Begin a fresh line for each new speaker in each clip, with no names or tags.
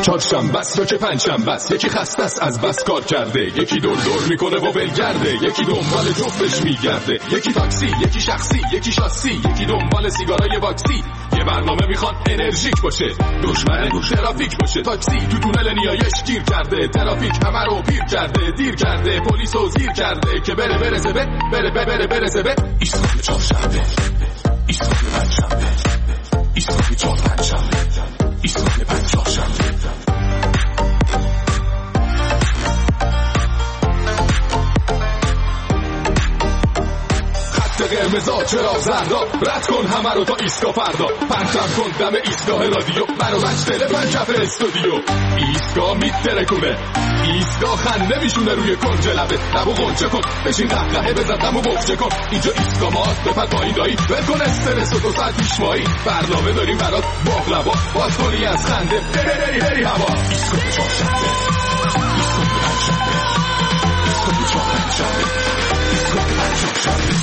چهارشنبه است یا که پنجشنبه است، یکی خسته است از بس کار کرده، یکی دور میکنه و ولگرده، یکی دنبال جفتش میگرده، یکی تاکسی، یکی شخصی، یکی شاسی، یکی دنبال سیگارای واکسی. یه برنامه میخواد انرژیک باشه، دشمن ترافیک باشه. تاکسی تو تونل نیایش گیر کرده، ترافیک همه رو پیر کرده، دیر کرده، پلیسو زیر کرده که برسه به ایستگاه چهارشنبه، ایستگاه پنجشنبه، ایستگاه چهارشنبه، ایستگاه پنجشنبه. قرمزا چرا زردا، رد کن همه رو تا ایستگاه فردا، پرچم کن دم ایستگاه رادیو، برو مجتله پنجف استودیو. ایستگاه میترکونه، ایستگاه خنده میشونه روی کنج لبه، لبو غنچه کن بشین قهقهه بزن دمو بخچه کن. اینجا ایستگاه ماست بپر پایین دایی، ول کن استرس و 2 ساعت پیشمایی، برنامه داریم برات باقلوا، باز کنی از خنده بری هوا. ایستگاه چهارشنبه، ایستگاه پنجشنبه، ایستگاه چهارشنبه، ایستگاه پنجشنبه.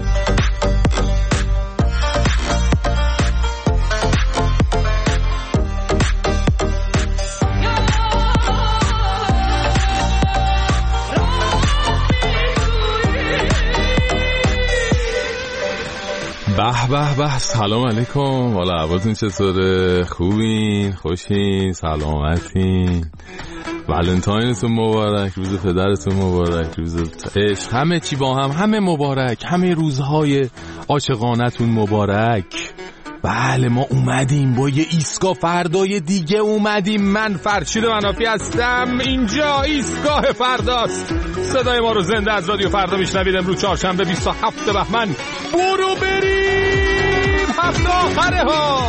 به سلام علیکم. حالا حوالتون چطوره؟ خوبین؟ خوشین؟ سلامتین؟ ولنتاینتون مبارک، روز پدرتون مبارک، روز عشق، همه چی با هم، همه مبارک، همه روزهای عاشقانتون مبارک. بله ما اومدیم با یه ایستگاه فردای دیگه اومدیم. من فرشید منافی هستم، اینجا ایستگاه فرداست. صدای ما رو زنده از رادیو فردا میشنوید. امروز چهارشنبه 27 بهمن. برو بریم هفته آخره ها.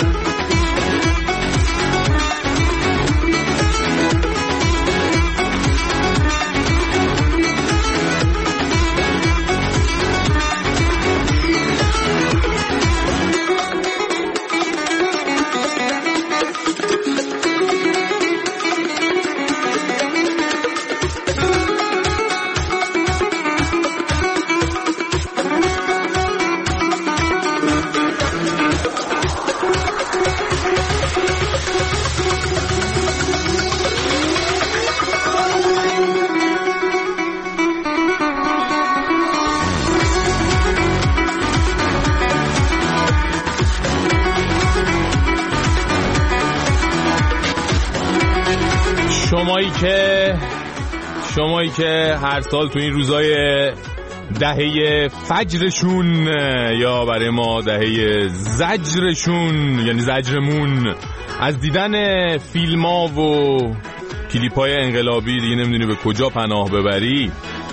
شمایی که هر سال تو این روزای دهه فجرشون یا برای ما دهه زجرشون یعنی زجرمون از دیدن فیلم‌ها و کلیپ‌های انقلابی دیگه نمیدونی به کجا پناه ببری.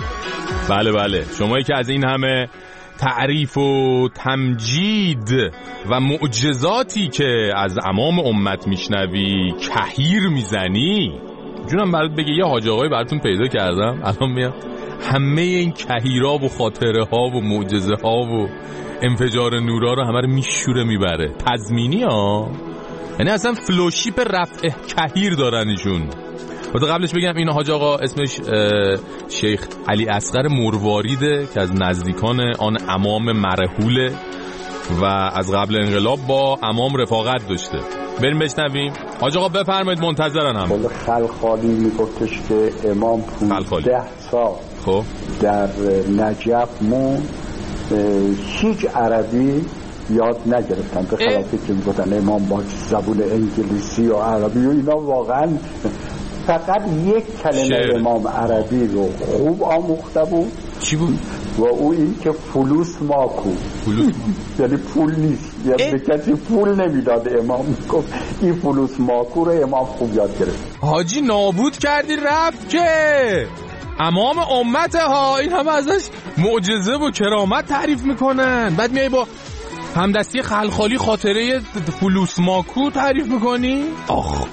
بله شمایی که از این همه تعریف و تمجید و معجزاتی که از امام امت میشنوی کهیر میزنی. جونم برات بگه یه حاج آقایی براتون پیدا کردم الان میاد همه این کهیرا و خاطره ها و معجزه ها و انفجار نورا رو همه رو میشوره میبره. تضمینی ها، یعنی اصلا فلوشیپ رفع کهیر دارن ایشون. بعد قبلش بگم این حاج آقا اسمش شیخ علی اصغر مرواریده که از نزدیکان آن امام مرحوله و از قبل انقلاب با امام رفاقت داشته. بریم بشنویم. حاج آقا بفرمایید، منتظرن هم.
خلخالی میگفتش که امام 15 سال
خب
در نجف مون هیچ عربی یاد نگرفتن، به خلافی که میگفتن امام با زبون انگلیسی و عربی و اینا. واقعا فقط یک کلمه امام عربی رو خوب آموخته بود.
چی بود؟
و او این که فلوس ماکو، یعنی پول نیست، یعنی به کسی پول نمیداد. امام میگفت این فلوس ماکو رو امام خوب یاد گرفت.
حاجی نابود کردی رفت که امام امت ها، این همه ازش معجزه و کرامت تعریف میکنن، بعد میای با همدستی خلخالی خاطره فلوس ماکو تعریف میکنی؟ آخ.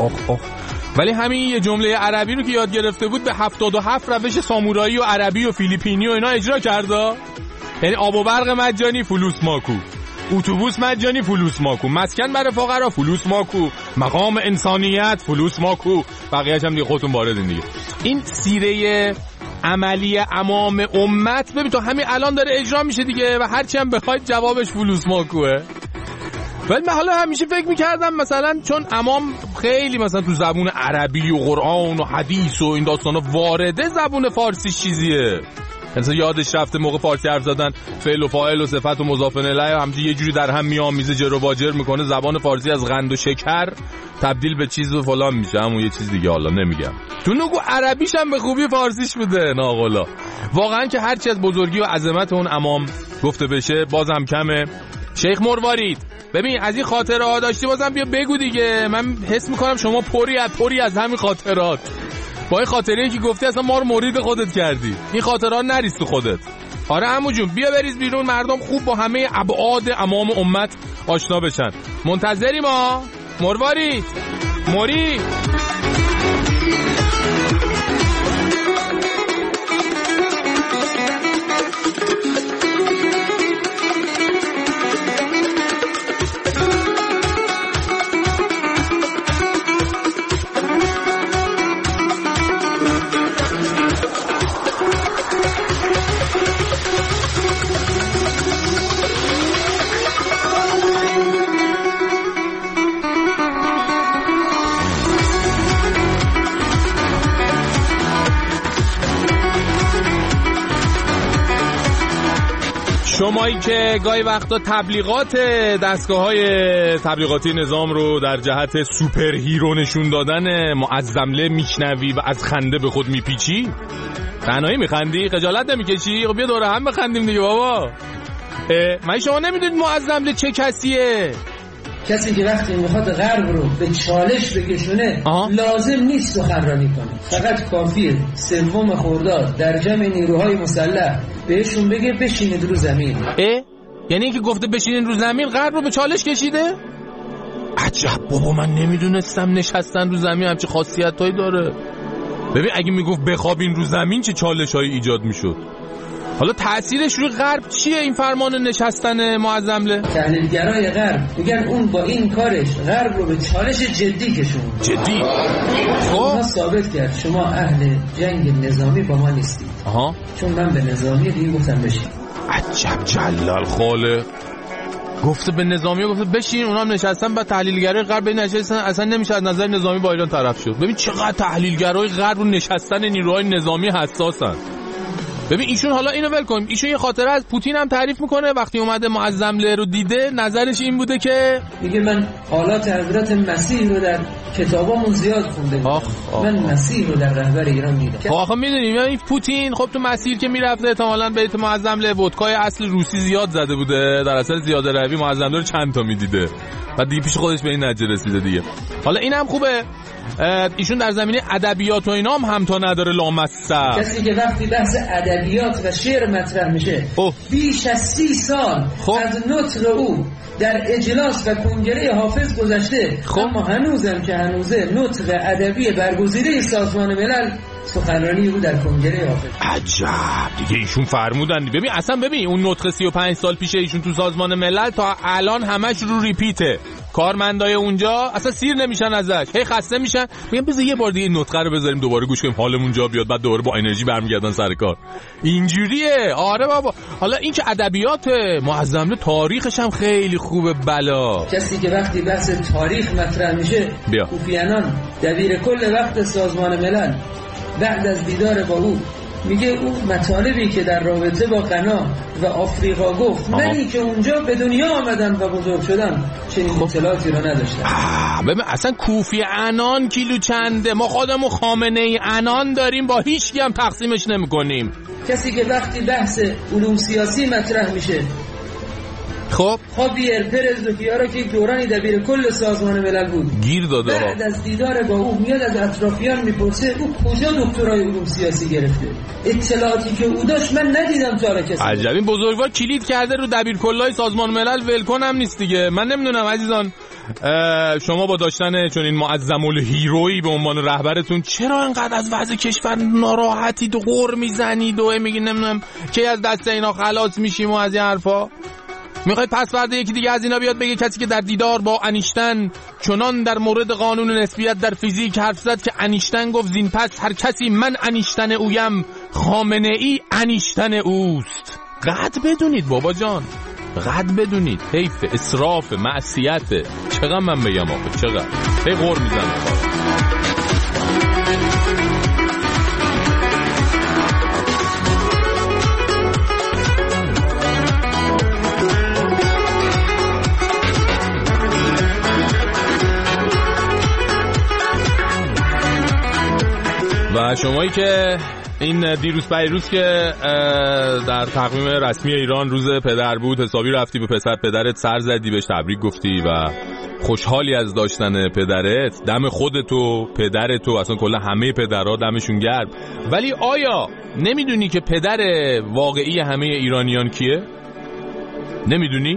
ولی همین یه جمله عربی رو که یاد گرفته بود به 77 روش سامورایی و عربی و فیلیپینی و اینا اجرا کرده. یعنی آب و برق مجانی فلوس ماکو، اتوبوس مجانی فلوس ماکو، مسکن برای فقرا فلوس ماکو، مقام انسانیت فلوس ماکو، بقیه‌اش هم دیگه خودتون واردین دیگه. این سیره عملی امام امت ببین تو همین الان داره اجرا میشه دیگه و هرچی هم بخواید جوابش فلوس ماکوه. ولی من حالا همیشه فکر میکردم مثلا چون امام خیلی مثلا تو زبون عربی و قرآن و حدیث و این داستانا وارده، زبون فارسی چیزیه، مثلا یادش رفته موقع فارسی حرف زدن فعل و فاعل و صفت و مضاف الیه همینجوری یه جوری در هم میآمیزه، جر و واجر میکنه. زبان فارسی از قند و شکر تبدیل به چیز و فلان میشه، همون یه چیز دیگه حالا نمیگم. تو نگو عربیش هم به خوبی فارسیش بوده ناقلا. واقعا که هرچی از بزرگی و عظمت اون امام گفته بشه بازم کمه. شیخ مروارید ببین از این خاطره ها داشتی بازم بیا بگو دیگه. من حس میکنم شما پری از همین خاطرات. با این خاطره که گفتی اصلا ما رو مرید خودت کردی. این خاطرات نریز تو خودت. آره عمو جون بیا بریز بیرون، مردم خوب با همه ابعاد امام امت آشنا بشن. منتظریم ما. مروارید موری شمایی که گاهی وقتا تبلیغات دستگاه‌های تبلیغاتی نظام رو در جهت سوپر هیرو نشون دادن معظمله میشنوی و از خنده به خود میپیچی، تنهایی میخندی؟ خجالت نمیکشی؟ خب بیا دوره هم بخندیم دیگه بابا. من شما نمیدونید معظمله چه کسیه؟
کسی که وقتی میخواد غرب رو به چالش بکشونه لازم نیست سخنرانی کنه، فقط کافیه 3 خرداد در جمع نیروهای مسلح بهشون بگه بشینید رو زمین.
یعنی اینکه گفته بشینید رو زمین غرب رو به چالش کشیده؟ عجب بابا، من نمیدونستم نشستن رو زمین همچه خاصیتایی داره. ببین اگه میگفت بخوابین رو زمین چه چالشایی ایجاد میشد. حالا تأثیرش روی غرب چیه این فرمان نشستن معظمله؟
تحلیلگرای غرب میگن اون با این کارش غرب رو به چالش جدی کشون.
جدی؟
خب ثابت کرد شما اهل جنگ نظامی با ما نیستید. چون من به نظامی دیگه گفتم بشین.
عجب جلال خاله، گفته به نظامی گفته بشین، اونام نشستن. بعد تحلیلگرای غرب نشستن، اصلا نمیشه از نظر نظامی با ایران طرف شد. ببین چقدر تحلیلگرای غرب رو نشستن نیروهای نظامی حساسن. ببین ایشون حالا اینو ول کنیم، ایشون یه خاطره از پوتین هم تعریف میکنه. وقتی اومده معظمله رو دیده نظرش این بوده که
میگه من حالات حضرت مسیح رو در کتابامون زیاد خونده بودم. من مسیح رو در رهبر ایران دیدم.
خب آخه میدونیم این پوتین خب تو مسیر که میرفته احتمالاً بیت معظمله ودکای اصل روسی زیاد زده بوده، در اصل زیاده روی معظمله رو چند تا میدیده و دیگه پیش خودش به این نتیجه رسیده دیگه. حالا اینم خوبه ایشون در زمینه ادبیات و اینام هم تا نداره لامصب.
کسی که وقتی بحث ادبیات و شعر مطرح میشه بیش از 30 سال از نطق او در اجلاس و کنگره حافظ گذشته، اما هنوزم که هنوزه نطق ادبی برگزیده سازمان ملل سخنرانی او در کنگره حافظ.
عجب دیگه ایشون فرمودن. ببین اون نطق 35 سال پیش ایشون تو سازمان ملل تا الان همش رو ریپیته. کارمندای اونجا اصلا سیر نمیشن ازش، هی خسته میشن، میگن بذار یه بار دیگه این نطقه رو بذاریم دوباره گوش کنیم حالمون جا بیاد، بعد دوباره با انرژی برمیگردن سر کار. اینجوریه. آره بابا. حالا این که ادبیات معظمله تاریخش هم خیلی خوبه. بلا
کسی که وقتی بحث تاریخ مطرح میشه، کوفی عنان دبیر کل وقت سازمان ملل بعد از دیدار با او میگه او مطالبی که در رابطه با غنا و آفریقا گفت، منی که اونجا به دنیا آمدم و بزرگ شدم چنین اطلاعاتی رو نداشتم.
ببین اصلا کوفی عنان کیلو چنده؟ ما خودمون خامنه ای عنان داریم، با هیچ کی هم تقسیمش نمی‌کنیم.
کسی که وقتی بحث علوم سیاسی مطرح میشه، خب خابیر پرز دوکیارا که یک دورانی دبیر کل سازمان ملل بود،
گیر داده.
بعد از دیدار با او میاد از اطرافیان میپرسه او کجا دکترای علوم سیاسی گرفته؟ اطلاعاتی که او داشت من ندیدم تا حالا کسی.
عجب این بزرگوار کلید کرده رو دبیر کلای سازمان ملل، ولکن هم نیست دیگه. من نمیدونم عزیزان شما با داشتن چون این معظم الهیرویی به عنوان رهبرتون چرا انقدر از وضع کشور ناراحتید و غر میزنید و میگین نمیدونم کی از دست اینا خلاص میشیم و از این حرفا؟ میخواید پس فردا یکی دیگه از اینا بیاد بگه کسی که در دیدار با انیشتن چنان در مورد قانون نسبیت در فیزیک حرف زد که انیشتن گفت زین پس هر کسی من انیشتن اویم، خامنه ای انیشتن اوست. قد بدونید بابا جان قد بدونید حیف، اسراف، معصیت. چقدر من بگم آقا، چقدر به غور میزنم. و شمایی که این دیروز پیروز که در تقویم رسمی ایران روز پدر بود، حسابی رفتی به پسر پدرت سر زدی، بهش تبریک گفتی و خوشحالی از داشتن پدرت. دم خودتو، پدرتو، اصلا کلا همه پدرها دمشون گرم. ولی آیا نمیدونی که پدر واقعی همه ایرانیان کیه؟ نمیدونی؟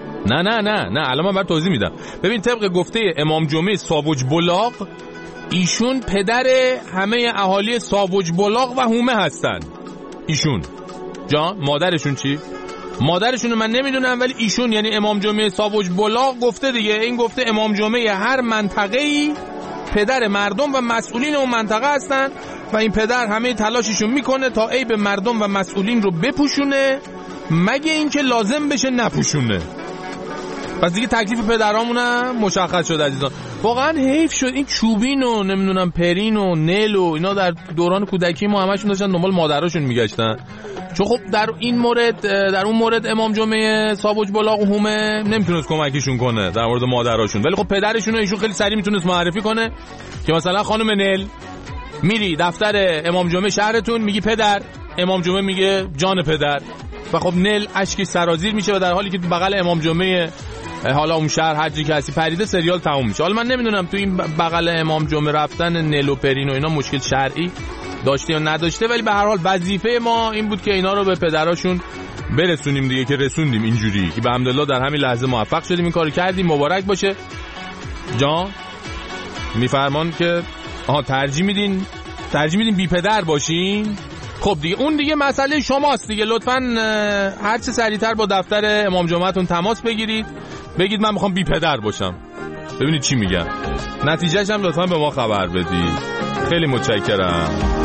نه الان من برات توضیح میدم. ببین، طبق گفته امام جمعه ساوج بلاغ، ایشون پدر همه اهالی ساوج بلاغ و هومه هستن. ایشون جان، مادرشون چی؟ مادرشون من نمیدونم، ولی ایشون یعنی امام جمعه ساوج بلاغ گفته دیگه. این گفته امام جمعه هر منطقه‌ای پدر مردم و مسئولین اون منطقه هستن و این پدر همه تلاششون میکنه تا عیب مردم و مسئولین رو بپوشونه، مگه اینکه لازم بشه نپوشونه. پس دیگه تکلیف پدرامونم مشخص شد عزیزان. واقعا حیف شد این چوبین و نمیدونم پرین و نل و اینا در دوران کودکی ما همشون داشتن دنبال مادراشون میگشتن. چون خب در اون مورد امام جمعه ساوج بلاغ و هومه نمیتونست کمکشون کنه در مورد مادراشون، ولی خب پدرشون رو ایشون خیلی سریع میتونست معرفی کنه که مثلا خانم نل، میری دفتر امام جمعه شهرتون میگی پدر، امام جمعه میگه جان پدر، و خب نل اشکی سرازیر میشه و در حالی که تو بغل امام جمعه حالا اون شهر هر جایی که هستی پریده سریال تموم میشه. حالا من نمیدونم تو این بغل امام جمعه رفتن نل و پرین و اینا مشکل شرعی داشته یا نداشته، ولی به هر حال وظیفه ما این بود که اینا رو به پدراشون برسونیم دیگه، که رسوندیم اینجوری که به الحمدلله در همین لحظه موفق شدیم این کارو کردیم. مبارک باشه. جان میفرمان که ترجیح میدین بی پدر باشین. خب دیگه اون دیگه مسئله شماست دیگه. لطفاً هر چه سریعتر با دفتر امام جمعهتون تماس بگیرید، بگید من میخوام بی پدر باشم، ببینید چی میگن. نتیجهش هم لطفاً به ما خبر بدید. خیلی متشکرم.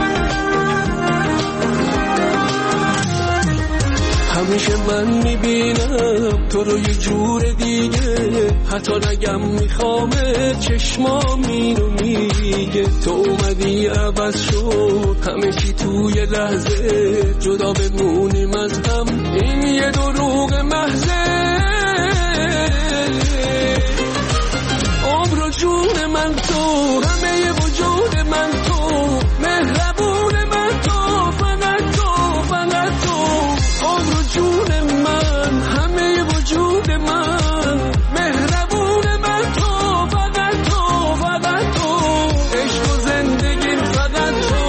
همیشه من میبینم تو رو یه جور دیگه، حتی نگم میخوامه چشمام اینو میگه. تو اومدی عوض شد همه چی توی لحظه، جدا بمونیم از هم این یه دروغ محضه. عمر و جون من تو، همه وجود من تو، مهربون من تو، فقط تو، فقط تو. عمر و جون من، همه وجود من، مهربون من تو، فقط تو، فقط تو. عشق و زندگی فقط تو.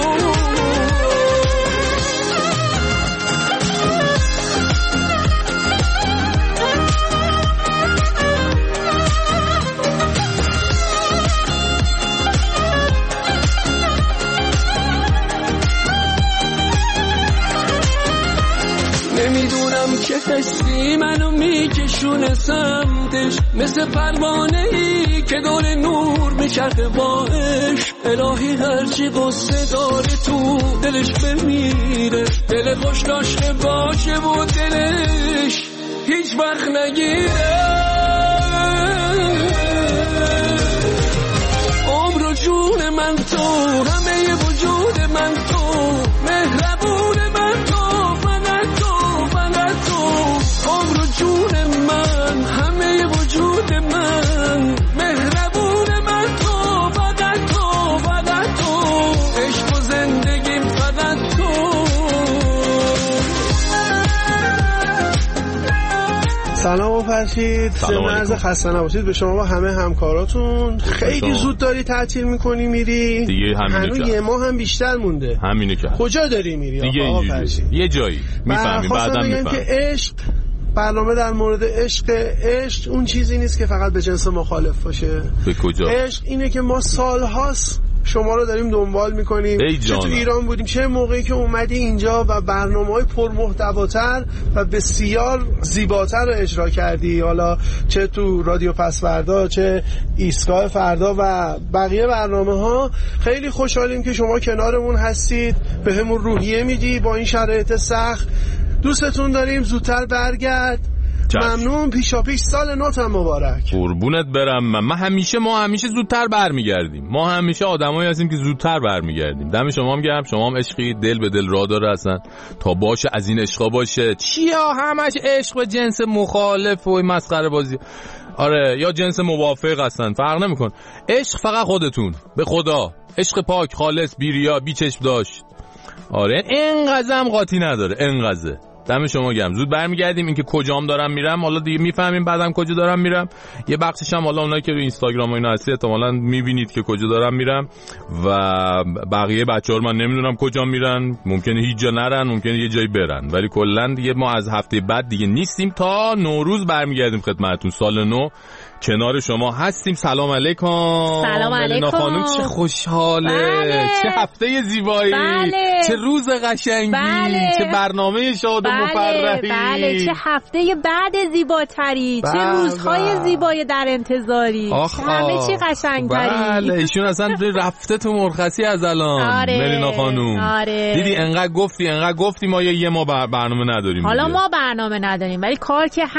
نمیدونم که حسی منو میکشونه سمتش، مثل پروانه‌ای که دور نور میچرخه باش. الهی هرچی قصه داره تو دلش بمیره، دل خوش داشته باشه و دلش هیچ وقت نگیره. عمر و جون من تو، همه وجود من تو، مهربون من تو، فقط تو، فقط تو. عمر و جون من، همه وجود من، مهربون من تو، فقط تو، فقط تو. عشق و زندگی فقط تو.
سلام و فرشید، عرض خسته نباشید به شما و همه همکاراتون. خیلی زود داری تعطیل میکنی میری
دیگه،
هنوز یه ماه هم بیشتر مونده.
همینه که
کجا داری میری
آقا فرشید؟ یه جایی میفهمی، بعدم میفهمی
که عشق، برنامه در مورد عشق اون چیزی نیست که فقط به جنس مخالف باشه.
به کجا؟
عشق اینه که ما سالهاست شما رو داریم دنبال میکنیم، چه تو ایران بودیم چه موقعی که اومدی اینجا و برنامه‌های پرمحتواتر و بسیار زیباتر رو اجرا کردی، حالا چه تو رادیو پس فردا، چه ایستگاه فردا و بقیه برنامه‌ها. خیلی خوشحالیم که شما کنارمون هستید، بهمون روحیه میدی با این شرایط سخت. دوستتون داریم، زودتر برگرد. ممنون. پیشاپیش سال نوتم مبارک.
قربونت برم. ما همیشه زودتر برمیگردیم. ما همیشه آدمایی هستیم که زودتر برمیگردیم. دم شما هم گرم. شما هم عشقی، دل به دل راه داره اصلا تا باشه از این عشقا باشه. چیا همش عشق به جنس مخالف و مسخره بازی. آره یا جنس موافق هستن، فرق نمیکن. عشق فقط خودتون، به خدا. عشق پاک، خالص، بی ریا، بی چشم داشت. آره اینقدر هم قاطی نداره، اینقدر. دم شما گرم. زود برمیگردیم. اینکه کجام دارم میرم حالا دیگه میفهمیم بعدم کجا دارم میرم. یه بخشش هم حالا اونایی که رو اینستاگرام و اینا هستی احتمالاً میبینید که کجا دارم میرم و بقیه بچه‌ها من نمیدونم کجا میرن. ممکنه هیچ جا نرن، ممکنه یه جایی برن، ولی کلا دیگه ما از هفته بعد دیگه نیستیم تا نوروز برمیگردیم خدمتتون. سال نو کنار شما هستیم. سلام علیکم.
سلام علیکم
خانم. چه خوشحاله.
بله.
چه هفته زیبایی.
بله.
چه روز قشنگی. بله. چه برنامه شاد و مفرحی.
بله. چه هفته بعد زیباتری. چه روزهای زیبای در انتظاری. همه چی قشنگتری.
بله ایشون اصلا رفته تو مرخصی از الان. ملینا خانم. دیدی انقدر گفتی ما یه ما برنامه نداریم.
حالا
دیگه.
ما برنامه نداریم ولی کار که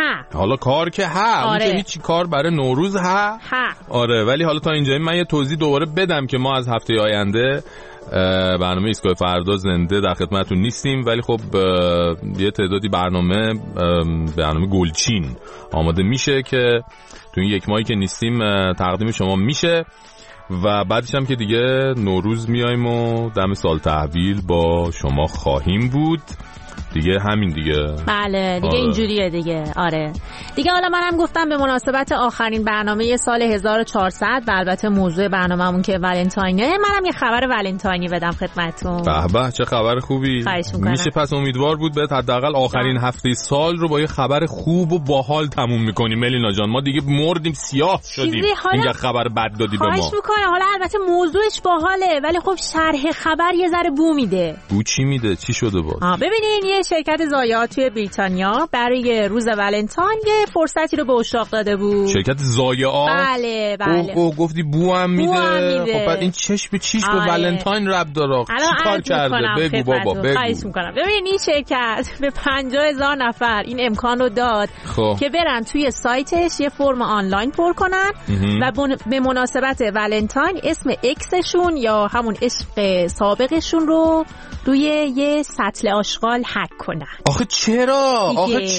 اون
که هیچ کار برای نوروز آره ولی حالا تا اینجایی من یه توضیح دوباره بدم که ما از هفته آینده برنامه ایستگاه فردا زنده در خدمتتون نیستیم، ولی خب یه تعدادی برنامه گلچین آماده میشه که تو این یک ماهی که نیستیم تقدیم شما میشه و بعدش هم که دیگه نوروز میایم و دم سال تحویل با شما خواهیم بود دیگه. همین دیگه.
بله دیگه. اینجوریه دیگه. آره دیگه. حالا منم گفتم به مناسبت آخرین برنامه سال 1400 و البته موضوع برنامه‌مون که ولنتاینه، منم یه خبر ولنتاینی بدم خدمتتون.
به چه خبر خوبی. میشه پس امیدوار بود بهت حداقل آخرین هفته سال رو با یه خبر خوب و باحال تموم می‌کنیم ملینا جان. ما دیگه مردیم، سیاه شدیم. اینجا خبر بد دادی به ما.
خواهش می‌کنم. حالا البته موضوعش باحاله ولی خب شرح خبر یه ذره بو میده.
بو چی میده؟ چی شده باز؟
ببینین یه شرکت ضایعات توی بریتانیا برای روز ولنتاین یه فرصتی رو به اشاق داده بود.
شرکت ضایعات؟
بله.
گفتی بو هم میده. خب بعد این چش به چیش به ولنتاین ربط داره. چی کار کرده؟ بگو بابا بگو.
خواهش می‌کنم. ببین این شرکت به 50,000 نفر این امکان رو داد که برن توی سایتش یه فرم آنلاین پر کنن و به مناسبت ولنتاین اسم اکسشون یا همون عشق سابقشون رو روی یه سطل آشغال هک کنن.
آخه چرا؟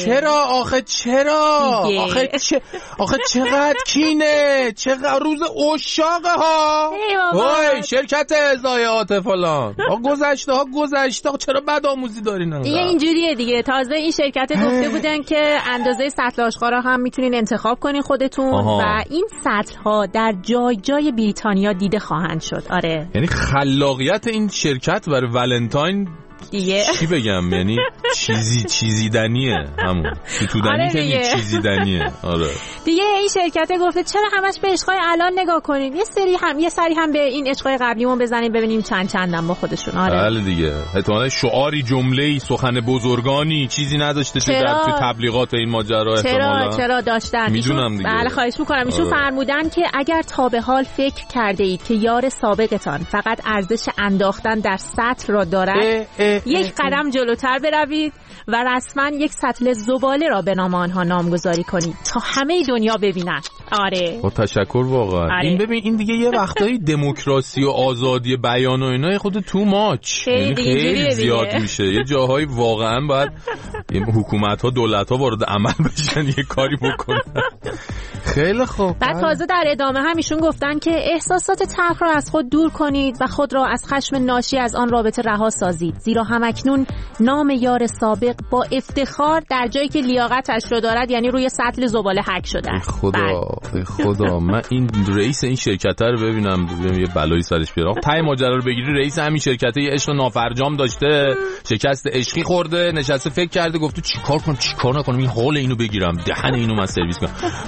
آخه چقدر کینه، چقدر روز عشاقه ها. وای شرکت ضایعات فلان. گذشته چرا بد آموزی دارین؟
دیگه اینجوریه دیگه. تازه این شرکت گفته بودن که اندازه سطل آشغال رو هم میتونین انتخاب کنین خودتون و این سطل ها در جای بریتانیا دیده خواهند شد. آره
یعنی خلاقیت این شرکت برای ولنتاین
دیگه
چی بگم، یعنی چیزیدنیه همون توتودنی که این چیزیدنیه. آره
دیگه این شرکت گفته چرا همش به عشقای الان نگاه کنیم، یه سری هم به این عشقای قبلیمون بزنیم ببینیم چندم با خودشون. آره
بله دیگه. احتمالاً شعاری، جمله‌ای، سخن بزرگانی چیزی نداشته تو تبلیغات این ماجرا. احتمالاً چرا داشتن. میدونم دیگه.
بله خواهش می‌کنم. ایشون فرمودن که اگر تا به حال فکر کرده اید که یار سابقتان فقط ارزش انداختن در سطل را دارد، یک قدم جلوتر بروید و رسما یک سطل زباله را به نام آنها نامگذاری کنید تا همه دنیا ببینن. آره
با تشکر واقعا.
آره.
این ببین این دیگه یه وقتایی دموکراسی و آزادی بیان و اینا خود تو ماچ خیلی زیاد میشه. یه جاهایی واقعا باید حکومت‌ها دولت‌ها وارد عمل بشن یه کاری بکنن. خیلی خوب.
بعد تازه در ادامه هم ایشون گفتن که احساسات تلخ را از خود دور کنید و خود را از خشم ناشی از آن رابطه رها سازید، زیرا همکنون نام یار سابق با افتخار در جایی که لیاقتش رو دارد یعنی روی سطل زباله حک شده.
خدا من این رئیس این شرکت رو ببینم یه بلایی سرش بیاره. تای ماجرا رو بگیری رئیس همین شرکت یه عشق نافرجام داشته، شکست عشقی خورده، نشسته فکر کرده گفته چیکار نکنم این حال اینو بگیرم، دهن اینو من سرویس کنم. بعد گفته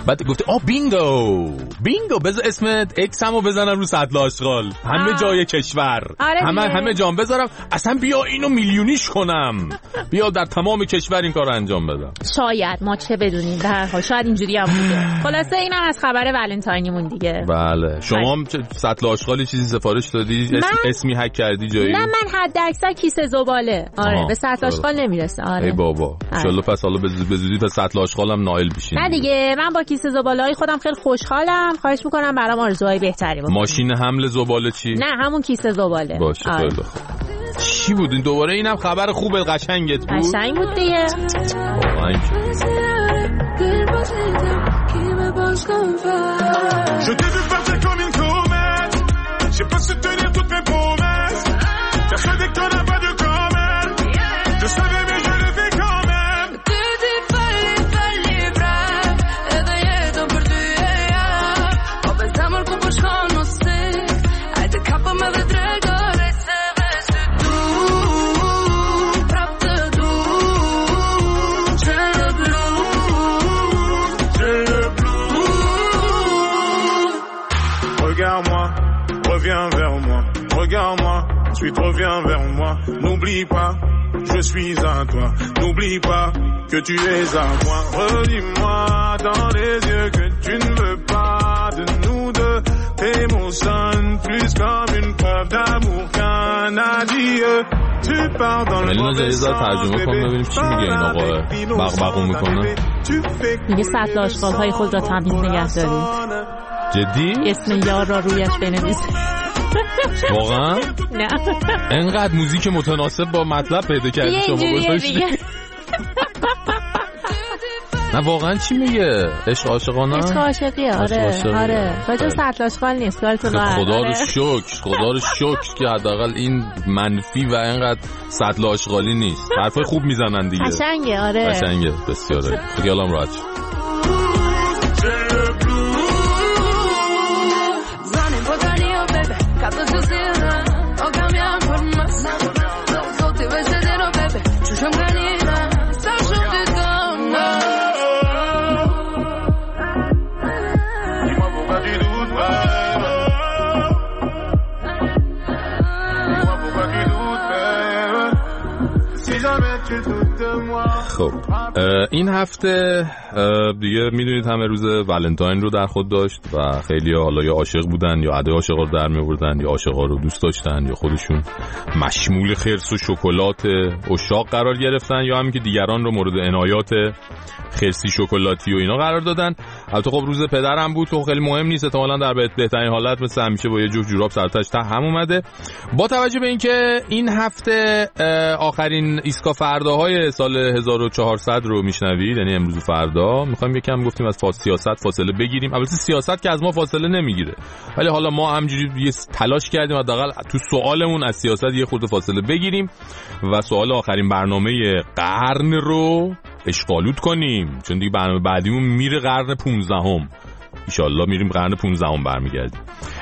بینگو بذار اسم اکس همو بزنم رو سطل آشغال، همه جای کشور، همه جام بذارم، اصلا بیا اینو میلیونیش کنم، بیا در تمام کشور این کارو انجام بدم.
شاید ما چه بدونیم، در هر حال شاید اینجوری هم بوده. خلاصه اینم از خبر ولنتاینمون دیگه.
بله شما هم سطل آشغالی چیزی سفارش دادی؟ اسمی هک کردی جایی؟
نه من حد اکثر کیسه زباله. آره به سطل آشغال نمیرسه. آره
ای بابا ان شاءالله پس حالا به زودی به سطل آشغالم نائل بشین.
نه دیگه من با کیسه زباله‌های خودم خیلی خوشحالم. خواهش می‌کنم برام آرزوهای بهتری بکنید.
ماشین حمل زباله چی؟
نه همون کیسه زباله.
باشه خیلی خوب. چی بود این دوباره؟ اینم خبر خوبه، قشنگت بود.
قشنگ بود دیگه.
Je t'ai vu partir comme une comète. J'ai pas su tenir toutes mes promesses. Persuadé que t'en as pas de comète. Je savais mais je l'ai fait quand même. Tu t'es falli brave. E dhe jetën për ty e ja. Po bez zemër ku po shkon në stik. Hajde kapëm edhe tregore se veç të du. Prap të du. Që në blu. Regarde-moi, reviens vers moi. Regarde-moi, ensuite reviens vers moi. N'oublie pas, je suis à toi. N'oublie pas que tu es à moi. Redis-moi dans les yeux que tu ne veux pas de nous deux. Tes mots sonnent plus comme une preuve d'amour qu'un adieu. Tu pars dans le mauvais sens, bébé.
بغبغو میکنه.
میگه سطل آشغال‌های خود را تمیز نگه دارید.
جدی؟
اسم یار را رویش بنویسید.
واقعا؟
نه
انقدر موزیک متناسب با مطلب پیدا کردی شما گذاشتی. نه واقعا چی میگه؟ عشق عاشقانه؟
عشق عاشقیه. آره راجع سطل آشغال نیست.
خدا رو شکر که حداقل این منفی و اینقدر سطل آشغالی نیست. حرفای خوب میزنن دیگه.
قشنگه. آره
قشنگه بسیاره. خیالم راحت شد. خب این هفته دیگه میدونید همه روز ولنتاین رو در خود داشت و خیلی حالا یا عاشق بودن یا عده عاشقا رو در می آوردن یا عاشقا رو دوست داشتن یا خودشون مشمول خرس و شکلات عشاق قرار گرفتن یا همین که دیگران رو مورد عنایات خرسی شکلاتی و اینا قرار دادن. البته خب روز پدرم بود و خیلی مهم نیست، احتمالاً در بهترین حالت مثل همیشه با یه جفت جوراب سرتاش ته هم اومده. با توجه به اینکه این هفته آخرین ایسکا فرداهای سال 1400 رو میشنوید، یعنی امروز فردا، میخوایم یکم گفتیم از سیاست فاصله بگیریم. البته سیاست که از ما فاصله نمیگیره، ولی حالا ما همینجوری یه تلاش کردیم حداقل تو سوالمون از سیاست یه خورده فاصله بگیریم و سوال آخرین برنامه قرن رو اشغالود کنیم، چون دیگه برنامه بعدیمون میره قرن 15ام. ان شاءالله میریم قرن 15ام برمیگردیم.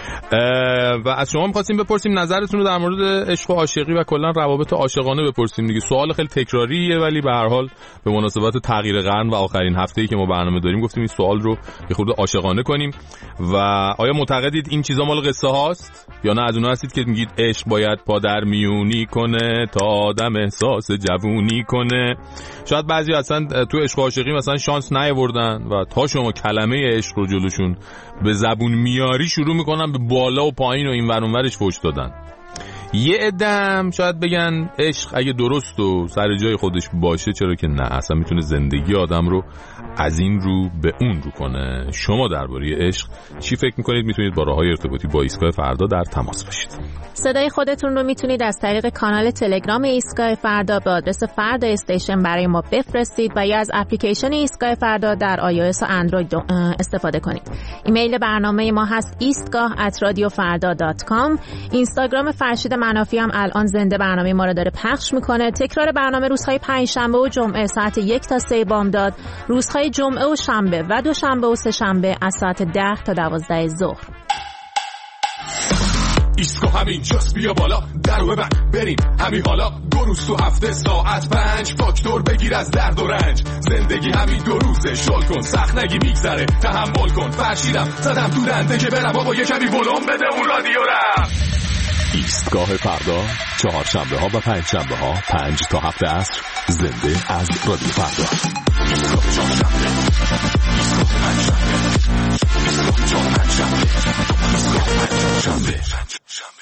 و از شما می‌خواستیم بپرسیم نظرتون رو در مورد عشق و عاشقی و کلا روابط عاشقانه بپرسیم دیگه. سوال خیلی تکراریه ولی به هر حال به مناسبت تغییر قرن و آخرین هفته‌ای که ما برنامه داریم گفتیم این سوال رو یه خورده عاشقانه کنیم. و آیا معتقدید این چیزا مال قصه هاست یا نه از اونها هستید که میگید عشق باید پادر میونی کنه تا آدم احساس جوونی کنه؟ شاید بعضی اصلا تو عشق و عاشقی مثلا شانس نیاوردن و تا شما کلمه عشق رو جلوشون به زبون میاری شروع میکنن به بالا و پایین و این ور اون ورش فحش دادن. یه عدم شاید بگن عشق اگه درست و سر جای خودش باشه چرا که نه، اصلا میتونه زندگی آدم رو از این رو به اون رو کنه. شما درباره عشق چی فکر میکنید؟ میتونید با راههای ارتباطی با ایستگاه فردا در تماس باشید.
صدای خودتون رو میتونید از طریق کانال تلگرام ایستگاه فردا به آدرس فردا استیشن برای ما بفرستید و یا از اپلیکیشن ایستگاه فردا در iOS و اندروید استفاده کنید. ایمیل برنامه ما هست eastgah@radiofarda.com. اینستاگرام فرشید منافی هم الان زنده برنامه ما رو داره پخش میکنه. تکرار برنامه روزهای پنجشنبه و جمعه ساعت 1 تا 3 بامداد، روزهای جمعه و شنبه و دوشنبه و سه‌شنبه از ساعت 10 تا 12 ظهر.
ایستگاه همین جاست بیا بالا درو ببند بریم همین حالا 2 روز تو هفته ساعت 5 فاکتور بگیر از درد و رنج زندگی همین 2 روزه شل کن سخت نگی میگذره تحمل کن فرشیدم زدم دورنده که برم بابا یه کمی ولوم بده اون رادیو را
ایستگاه فردا 4 شنبه ها و 5 شنبه ها 5 تا 7 عصر زنده از رادیو فردا ایستگاه 4 شنبه ایستگاه 5 شنبه ایستگاه 4 5 شنبه ایستگاه 5 شنبه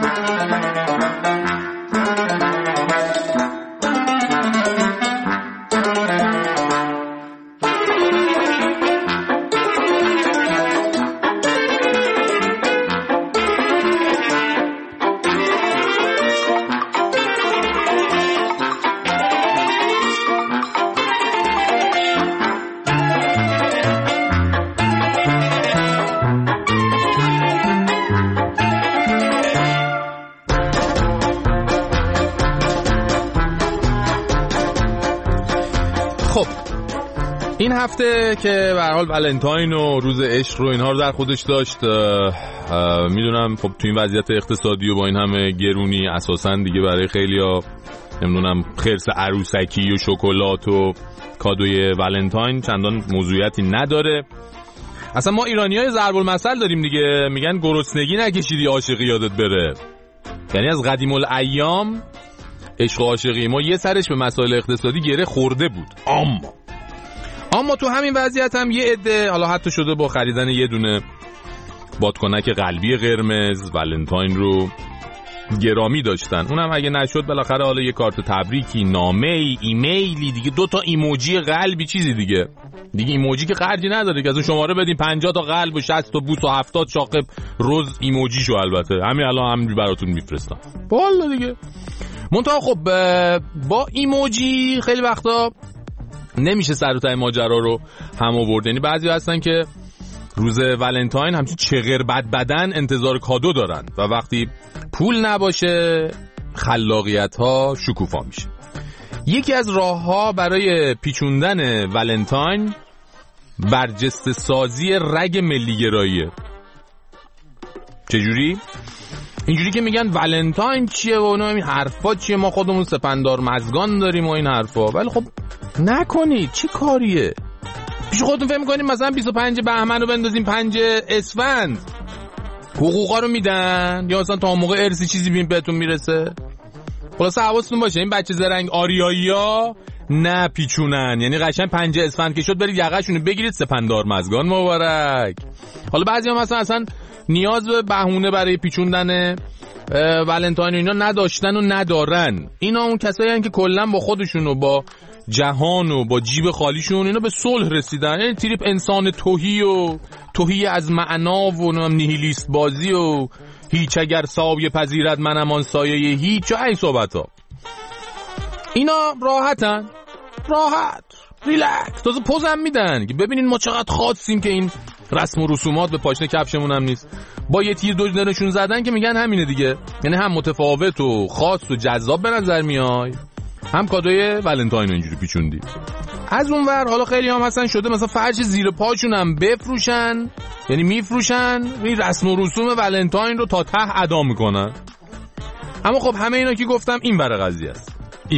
این هفته که به هر حال ولنتاین و روز عشق رو اینها رو در خودش داشت، میدونم خب تو این وضعیت اقتصادی و با این همه گرونی اساساً دیگه برای خیلیا نمیدونم خرس عروسکی و شکلات و کادوی ولنتاین چندان موضوعیتی نداره. اصلا ما ایرانی‌ها ضرب المثل داریم دیگه، میگن گرسنگی نکشیدی عاشقی یادت بره. یعنی از قدیم الایام عشق و عاشقی ما یه سرش به مسائل اقتصادی گره خورده بود. اما تو همین وضعیت هم یه عده حالا حتی شده با خریدن یه دونه بادکنک قلبی قرمز ولنتاین رو گرامی داشتن. اونم اگه نشد بالاخره حالا یه کارت تبریکی، نامه‌ای، ایمیلی دیگه، 2 تا ایموجی قلبی، چیزی دیگه ایموجی که خرجی نداره که از اون شماره بدیم 50 تا قلب و 60 تا بوس و 70 شاقب روز ایموجیشو البته همین الان هم براتون میفرستم. والا دیگه منتها خب با ایموجی خیلی وقتا نمیشه سر و ته ماجرا رو هم آورد. یعنی بعضی هستن که روز ولنتاین همچین چغر بدن انتظار کادو دارن و وقتی پول نباشه خلاقیت ها شکوفا میشه. یکی از راه ها برای پیچوندن ولنتاین برجسته سازی رگ ملی گراییه. چجوری؟ اینجوری که میگن ولنتاین چیه و این حرفا چیه، ما خودمون سپندار مزگان داریم و این حرفا. ولی خب نکنید، چی کاریه؟ پیش خودتون فهم میکنیم مثلا 25 بهمن رو بندازیم 5 اسفند حقوقا رو میدن یا مثلا تا موقع ارسی چیزی بهتون میرسه. خلاص حواستون باشه این بچه زرنگ آریایی‌ها نپیچونن. یعنی قشنگ 5 اسفند که شد برید یقه‌شون بگیرید سپندار مزگان مبارک. حالا بعضی‌ها مثلا اصلا نیاز به بهونه برای پیچوندن ولنتاین اینا نداشتن و ندارن. اینا اون کسایی هستن که کلا با خودشون و با جهان و با جیب خالیشون اینا به صلح رسیدن. یعنی تریپ انسان توهی از معنا و نیهیلیست بازی و هیچ اگر سایه پذیرد منم آن سایه هیچ و این صحبتا. اینا راحتن، راحت ریلکس، تازه پوزم میدن که ببینین ما چقدر خاصیم که این رسم و رسومات به پاشنه کفشمون هم نیست. با یه تیر 2 نشون زدن که میگن همینه دیگه. یعنی هم متفاوت و خاص و جذاب به نظر میای، هم کادوی ولنتاین اینجوری پیچوندی. از اون ور حالا خیلی هم هستن شده مثلا فرش زیر پاشون هم بفروشن، یعنی میفروشن این رسم و رسوم ولنتاین رو تا ته ادا میکنن. اما خب همه اینا که گفتم این ور قضیه است.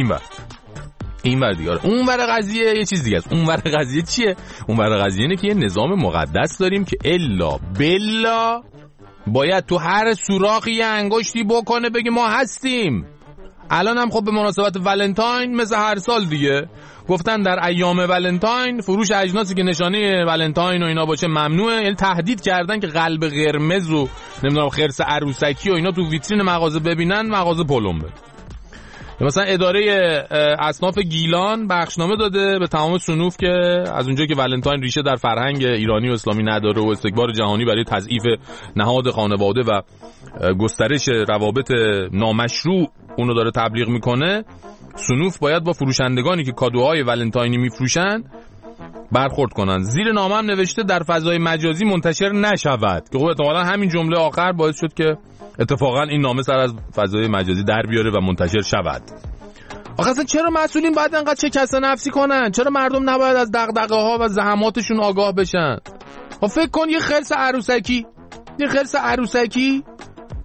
این ور دیگه. اون ور قضیه یه چیز دیگه است. اون ور قضیه چیه؟ اون ور قضیه اینه که یه نظام مقدس داریم که الا بلا باید تو هر سوراخی یه انگشتی بکنه بگه ما هستیم. الان هم خب به مناسبت ولنتاین مثل هر سال دیگه گفتن در ایام ولنتاین فروش اجناسی که نشانه ولنتاین و اینا باشه ممنوعه. یعنی تهدید کردن که قلب قرمز و نمیدونم خرس عروسکی و اینا تو ویترین مغازه ببینن مغازه پلمبه. مثلا اداره اصناف گیلان بخشنامه داده به تمام صنوف که از اونجا که ولنتاین ریشه در فرهنگ ایرانی و اسلامی نداره و استکبار جهانی برای تضعیف نهاد خانواده و گسترش روابط نامشروع اونو داره تبلیغ میکنه، صنوف باید با فروشندگانی که کادوهای ولنتاینی میفروشن برخورد کنن. زیر نامه هم نوشته در فضای مجازی منتشر نشود که خب احتمالاً همین جمله آخر باعث شد که اتفاقا این نامه سر از فضای مجازی در بیاره و منتشر شود. آخه اصلا چرا مسئولین باید انقدر شکست نفسی کنن؟ چرا مردم نباید از دغدغه ها و زحماتشون آگاه بشن؟ فکر کن یه خرس عروسکی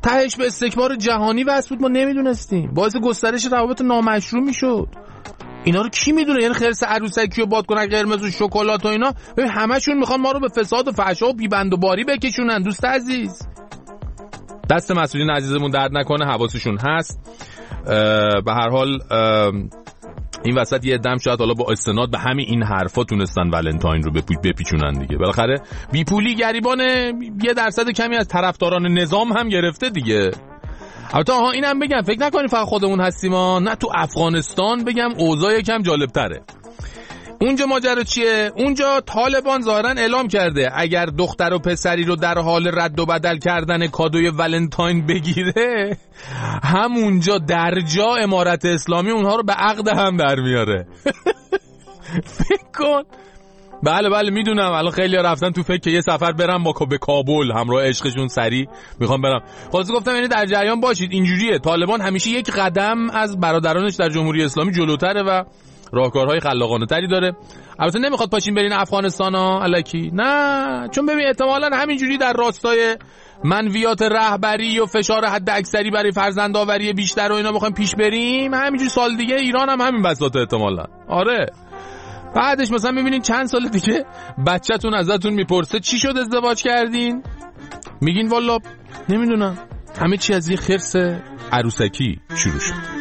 تهش به استکبار جهانی وصل بود، ما نمیدونستیم، باعث گسترش روابط نامشروع میشد. اینا رو کی میدونه؟ یعنی خرس عروسکی و بادکنک قرمز و شکلات و اینا، ببین همشون میخوان ما رو به فساد و فحشا و بیبند و باری بکشونن. دوست عزیز، دست مسئولین عزیزمون درد نکنه، حواسشون هست. به هر حال این وسط یه دم شاید حالا با استناد به همین این حرفا تونستن ولنتاین رو بپیچونن دیگه. بالاخره بیپولی گریبان 1% کمی از طرفداران نظام هم گرفته دیگه. البته اینم بگم فکر نکنید فقط خودمون هستیم نه، تو افغانستان بگم اوضاع یکم جالب‌تره. اونجا ماجرا چیه؟ اونجا طالبان ظاهرا اعلام کرده اگر دختر و پسری رو در حال رد و بدل کردن کادوی ولنتاین بگیره، همونجا در جا امارت اسلامی اونها رو به عقد هم در میاره. فکر کن. بله میدونم الان خیلی‌ها رفتن تو فکر که یه سفر برم به کابل همراه عشقشون سری میخوام برم. خلاص گفتم یعنی در جریان باشید، اینجوریه. طالبان همیشه یک قدم از برادرانش در جمهوری اسلامی جلوتره و راهکارهای خلاقانه تری داره. البته نمیخواد پاشین برین افغانستان الکی، نه، چون ببین احتمالاً همینجوری در راستای منویات رهبری و فشار حد اکثری برای فرزندآوری بیشتر و اینا بخوایم پیش بریم، همینجوری سال دیگه ایران هم همین بساطه احتمالاً. آره، بعدش مثلا میبینین چند سال دیگه بچه‌تون ازتون میپرسه چی شد ازدواج کردین، میگین والا نمیدونم، همه چی از یه خرس عروسکی شروع شد.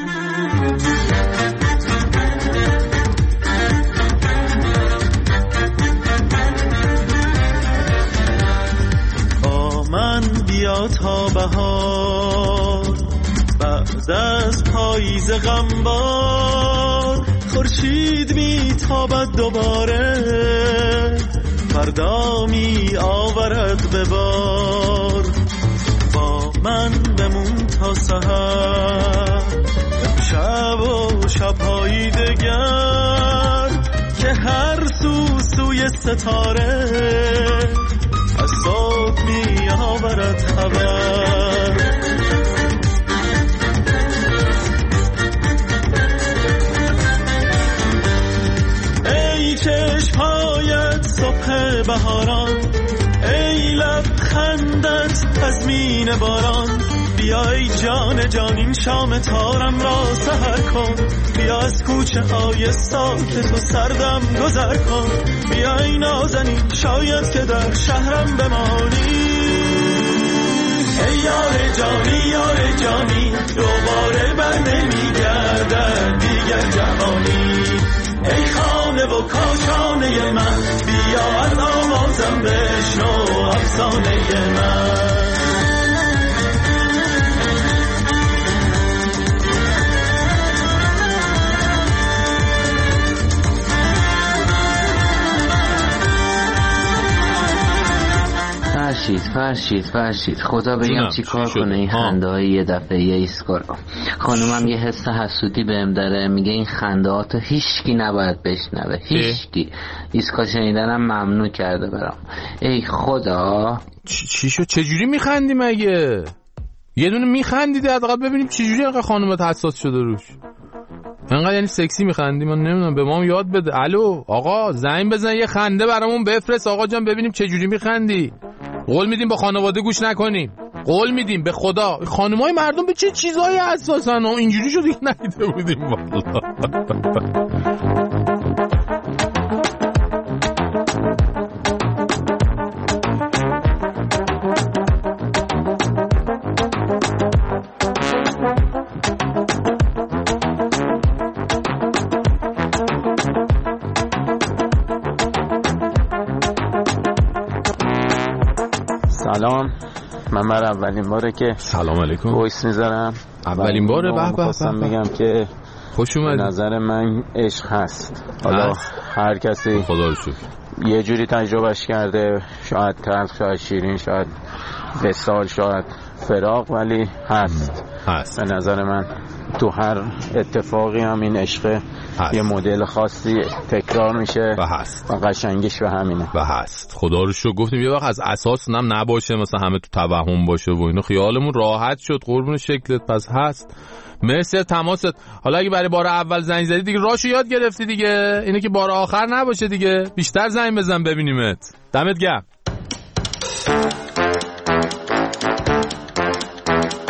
من بیا تا بهار، بعد از پاییز غمبار، خورشید میتابد دوباره، فردا می آورد به بار. با من بمون تا سحر، شب و شب‌های دگر، که هر سوی ستاره از صبح می آورد خبر. ای چشم‌هایت صبح بهاران، ای لبخندت از مینه باران، بیا ای جان این شام تارم را سحر کن، بیا از کوچه های ساکت و سردم گذر کن، بیا ای نازنین شاید که در شهرم بمانی. ای یار جانی دوباره بر نمیگردد دیگر جوانی. ای خانه و کاشانه من، بیا از آوازم بشنو افسانه من.
فرشید خدا بگم چی کار کنه این خنده های یه دفعه یه ایسکار. خانومم یه حس حسودی بهم داره، میگه این خنده ها تو هیچکی نباید بشنوه، هیچکی. ایسکا شنیدنم ممنوع کرده برام. ای خدا
چی شد؟ چجوری میخندی مگه؟ یه دونه میخندیده حداقل ببینیم چجوری انقدر خانومت حساس شده روش. انقدر یعنی سکسی میخندی؟ من نمیدونم، به ما یاد بده. الو آقا زنگ بزن یه خنده برامون بفرست آقا جان، ببینیم چجوری میخندی. قول میدیم با خانواده گوش نکنیم، قول میدیم به خدا. خانمای مردم به چه چیزایی حساسن و اینجوری شده که ندیده بودیم والله.
سلام، من اولین باره که
سلام علیکم
وایس میذارم.
اولین باره
خواستم بگم که
خوش اومدید.
نظر من عشق هست. حالا هر کسی
خدا رو شکر
یه جوری تجربهش کرده، شاید تلخ، شاید شیرین، شاید وصال، شاید فراق، ولی هست. به نظر من تو هر اتفاقی هم این عشق یه مدل خاصی تکرار میشه
و هست
و قشنگیش به همینه
و هست. خدا رو شکر. گفتیم یه وقت از اساس نباشه، مثلا همه تو توهم باشه و اینا، خیالمون راحت شد. قربون شکلت. پس هست. مرسی از تماست. حالا اگه برای بار اول زنگ زدی دیگه راشو یاد گرفتی دیگه، اینه که بار آخر نباشه دیگه. بیشتر زنگ بزن ببینیمت. دمت گرم.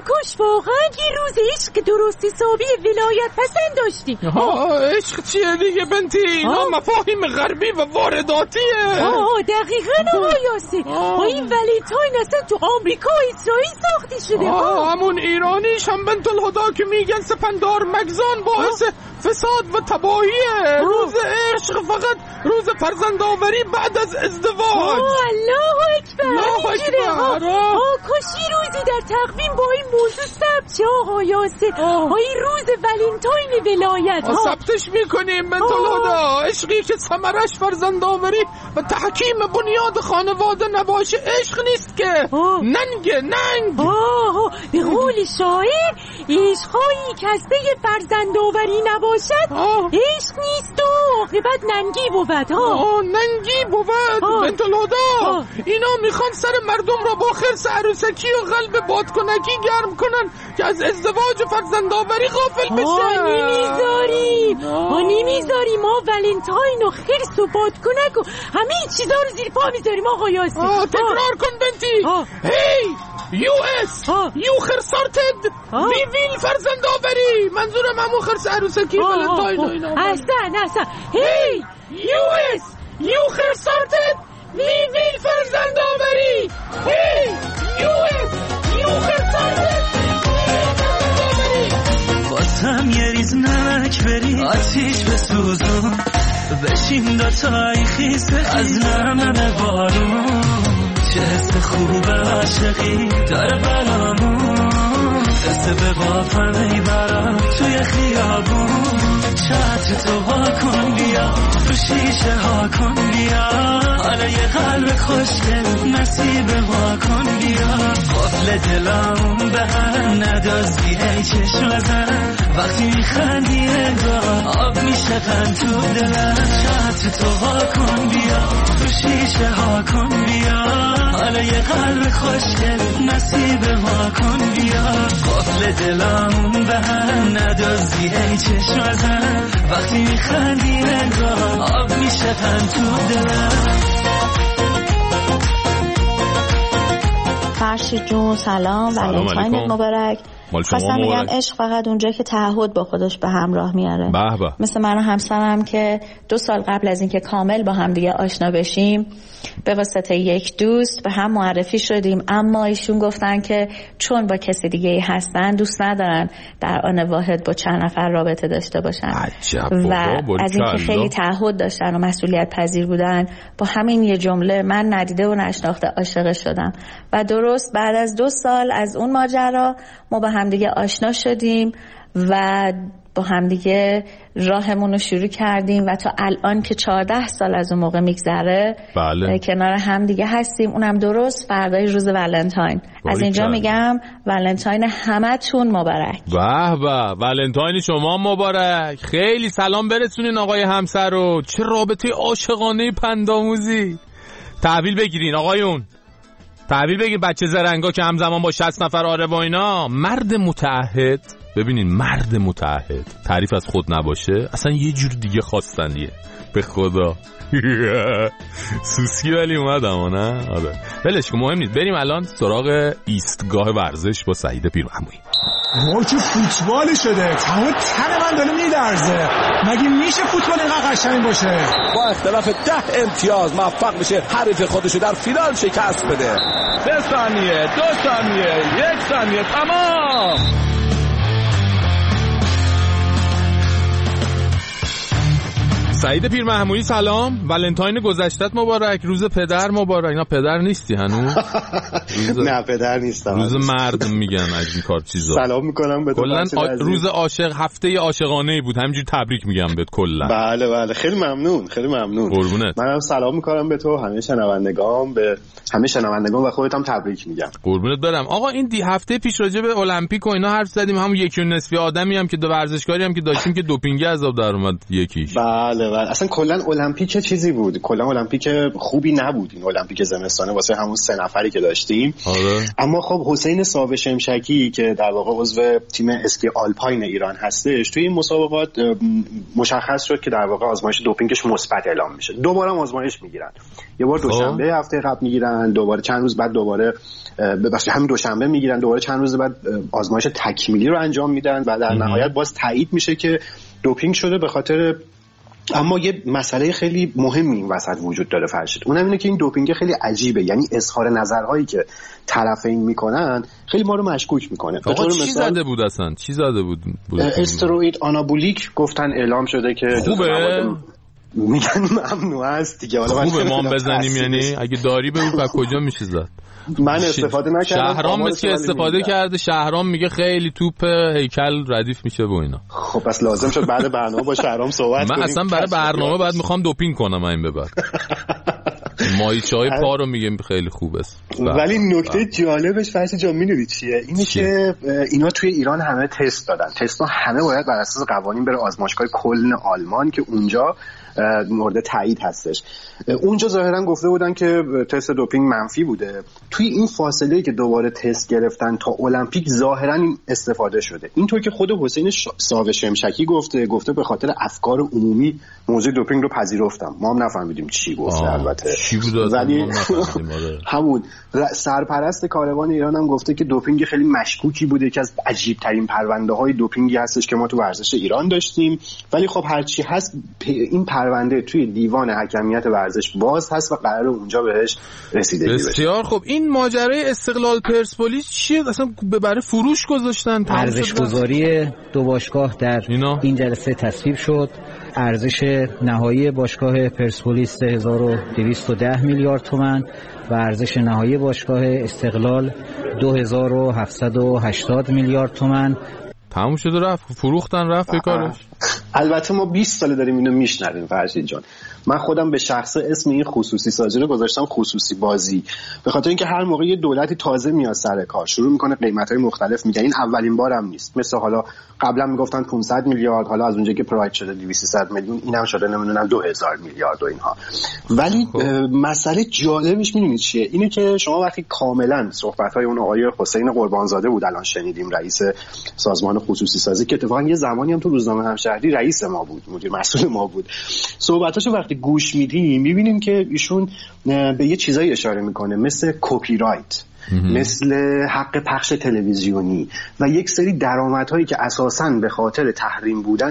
کاش واقعا یه روز عشق درست حسابی ولایت پسند داشتی.
عشق چیه دیگه بنتی؟ اینا مفاهیم غربی و وارداتیه.
دقیقاً آقا یاسر. این ولنتاین اصلا تو آمریکا و اسرائیل ساخته شده.
همون ایرانیش هم بنت الهدا که میگن سپندار مگزان باعث فساد و تباهیه. روز عشق فقط روز فرزندآوری بعد از ازدواج.
الله اکبر. کاشی روزی در تقویم با این موضوع ثبت شه آقا یاسر. این روز ولنتاین ولایت
ثبتش میکنیم بنت الهدا. عشقی که ثمرش فرزندآوری و تحکیم بنیاد خانواده نباشه عشق نیست که. ننگ.
به قول شاعر عشقایی که از پی فرزندآوری نباشد عشق نیست و عاقبت ننگی بود.
ننگی بود بنت الهدا. اینا میخوان سر مردم را با خرس عروسکی و قلب بادکنکی گرم کنن که از ازدواج و فرزندآوری غافل بشن.
نمیذاریم. ما ولنتاین و خرس و بادکنک و همه چیزا رو زیر پا میذاریم آقا یاسر.
تکرار کن بنتی. هی US یو خرسارتد وی ویل فرزندآوری. منظورم همون خرس عروسکی ولنتاین و اینا.
احسن. هی US
یو خرسارتد وی ویل فرزندآوری. هی US یو خرسارتد
بازم یه ریز نمک بری آتیش بسوزون بشین دوتایی خیسه از نرمه بارون. چه حس خوب عاشقی داره برامون قصه به وافم میبرم توی خیابون. چت تو ها کن بیا تو شیشه ها کن بیا حالا یه قلب خوشگل نصیب ما کن بیا. قفل دلم به هم ندازی ای چشم بزن وقتی میخندی انگار آب میشه قند تو دلم. چت تو ها کن بیا تو شیشه ها کن بیا حالا یه قلب خوشگل نصیب ما کن بیا. قفل دلم به هم ندازی ای چشم بزن وقتی میخندی انگار آب میشه قند تو دلم.
فرشید جون سلام ولنتاین مبارک. خواستم بگم عشق فقط اونجا که تعهد با خودش به همراه میاره. مثل من و همسرم که 2 سال قبل از اینکه کامل با هم دیگه آشنا بشیم به واسطه یک دوست به هم معرفی شدیم، اما ایشون گفتن که چون با کسی دیگه هستن دوست ندارن در آن واحد با چند نفر رابطه داشته باشن و از اینکه خیلی تعهد داشتن و مسئولیت پذیر بودن با همین یه جمله من ندیده و نشناخته عاشق شدم و درست بعد از 2 سال از اون ماجرا ما با همدیگه آشنا شدیم و با همدیگه راهمون رو شروع کردیم و تا الان که 14 سال از اون موقع میگذره کنار همدیگه هستیم. اونم درست فردای روز ولنتاین. از اینجا میگم ولنتاین همتون مبارک.
به ولنتاین شما مبارک. خیلی سلام برسونین آقای همسر رو. چه رابطه عاشقانه پندآموزی. تحویل بگیرین آقایون. تحویل بگیر بچه زرنگا که همزمان با 60 نفر آره و اینا. مرد متعهد، ببینین مرد متعهد تعریف از خود نباشه اصلا یه جور دیگه خواستنیه به خدا. سوسکی ولی اومدم نه؟ آره ولش که مهم نیست. بریم الان سراغ ایستگاه ورزش با سعید پیرمحمودی.
چه فوتبالی شده، تمام تن من داره میلرزه. مگه میشه فوتبال اینقدر قشنگ باشه؟
با اختلاف 10 امتیاز موفق میشه حریف خودشو در فینال شکست بده. 3 ثانیه 2 ثانیه 1 ثانیه تمام.
سعید پیرمحمودی سلام. ولنتاین گذشتت مبارک. روز پدر مبارک. اینا پدر نیستی هنوز؟
نه پدر نیستم.
روز مرد میگن از این کار چیزا.
سلام میکنم به تو.
کلا روز عاشق هفته عاشقانه بود همینجوری تبریک میگم بهت کلا.
بله خیلی ممنون
قربونت.
منم سلام میکنم به تو همه شنوندگان و خودت هم تبریک میگم.
قربونت برم. آقا این هفته پیش راجع به المپیک و اینا حرف زدیم. همون 1.5 آدمی هم که دو ورزشکاری هم که داشتیم که دوپینگ عذاب در اومد یکیش.
بله اصلا کلا المپیک چیزی بود، کلا المپیک خوبی نبود این المپیک زمستانه واسه همون 3 نفری که داشتیم. اما خب حسین ساوه شمشکی که در واقع عضو تیم اسکی آلپاین ایران هستش، توی این مسابقات مشخص شد که در واقع آزمایش دوپینگش مثبت اعلام میشه. دوباره آزمایش میگیرن، یه بار دوشنبه هفته قبل میگیرن، دوباره چند روز بعد دوباره همین دوشنبه میگیرن، دوباره چند روز بعد آزمایش تکمیلی رو انجام میدن و در نهایت باز تایید میشه که دوپینگ شده. به خاطر اما یه مسئله خیلی مهمی این وسط وجود داره فرشید، اونم اینه که این دوپینگ خیلی عجیبه، یعنی اظهار نظرهایی که طرفین میکنن خیلی ما رو مشکوک میکنه.
چی زده بود اصلا؟ چی زده بود؟
استروئید آنابولیک گفتن اعلام شده که
خوبه؟
میگن ممنوع است دیگه. حالا
خوبه ما بزنیم، یعنی اگه داری بگو از کجا میشه زد؟
من استفاده نکردم.
شهرام مثل استفاده کرده، شهرام میگه خیلی توپ هیکل ردیف میشه با اینا.
خب پس لازم شد بعد برنامه با شهرام صحبت کنیم.
من اصلا برای برنامه بعد میخوام دوپینگ کنم این به بعد. مایچای پا رو میگم خیلی خوب است.
ولی نکته جالبش فرشید جان میدونی چیه؟ اینه که اینا توی ایران همه تست دادن. تست‌ها همه باید بر اساس قوانین بره آزمایشگاه کلن آلمان که اونجا مورد تایید هستش. اونجا ظاهرا گفته بودن که تست دوپینگ منفی بوده. توی این فاصله که دوباره تست گرفتن تا المپیک ظاهرا این استفاده شده. اینطور که خود حسین ساوه شمشکی گفته به خاطر افکار عمومی موضوع دوپینگ رو پذیرفتم. ما هم نفهمیدیم چی گفته البته. ولی همون سرپرست کاروان ایران هم گفته که دوپینگ خیلی مشکوکی بوده، که از عجیب ترین پرونده های دوپینگی هستش که ما تو ورزش ایران داشتیم. ولی خب هرچی هست این پرونده توی دیوان حکمیت ورزش باز هست و قراره اونجا بهش رسیدگی بشه.
بسیار خب. این ماجرای استقلال پرسپولیس چیه؟ اصلا برای فروش گذاشتن؟
ارزش گذاری دو باشگاه در این جلسه تصویب شد. ارزش نهایی باشگاه پرسپولیس 1210 میلیارد تومان و ارزش نهایی باشگاه استقلال 2780 میلیارد تومان.
تموم شده، رفت فروختن، رفت به کارش.
البته ما 20 ساله داریم اینو میشنویم فرشید جان. من خودم به شخصه اسم این خصوصی سازی رو گذاشتم خصوصی بازی، به خاطر اینکه هر موقع یه دولتی تازه میاد سر کار شروع میکنه قیمت‌های مختلف میگه. این اولین بارم نیست. مثلا حالا قبلا میگفتن 500 میلیارد، حالا از اونجایی که پراید شده 200 میلیون، اینم شده نمیدونم 2000 میلیارد و اینها. ولی مسئله جالبش میدونید چیه؟ اینه که شما وقتی کاملا صحبت‌های اون آقای حسین قربانزاده بود الان شنیدیم، رئیس سازمان خصوصی سازی که اتفاقا یه زمانی هم تو روزنامه همشهری رئیس ما بود، مدیر مسئول ما بود، صحبتاشو وقتی گوش میدیم میبینیم که ایشون به یه چیزایی اشاره میکنه مثل کپی رایت، مثل حق پخش تلویزیونی و یک سری درآمدهایی که اساساً به خاطر تحریم بودن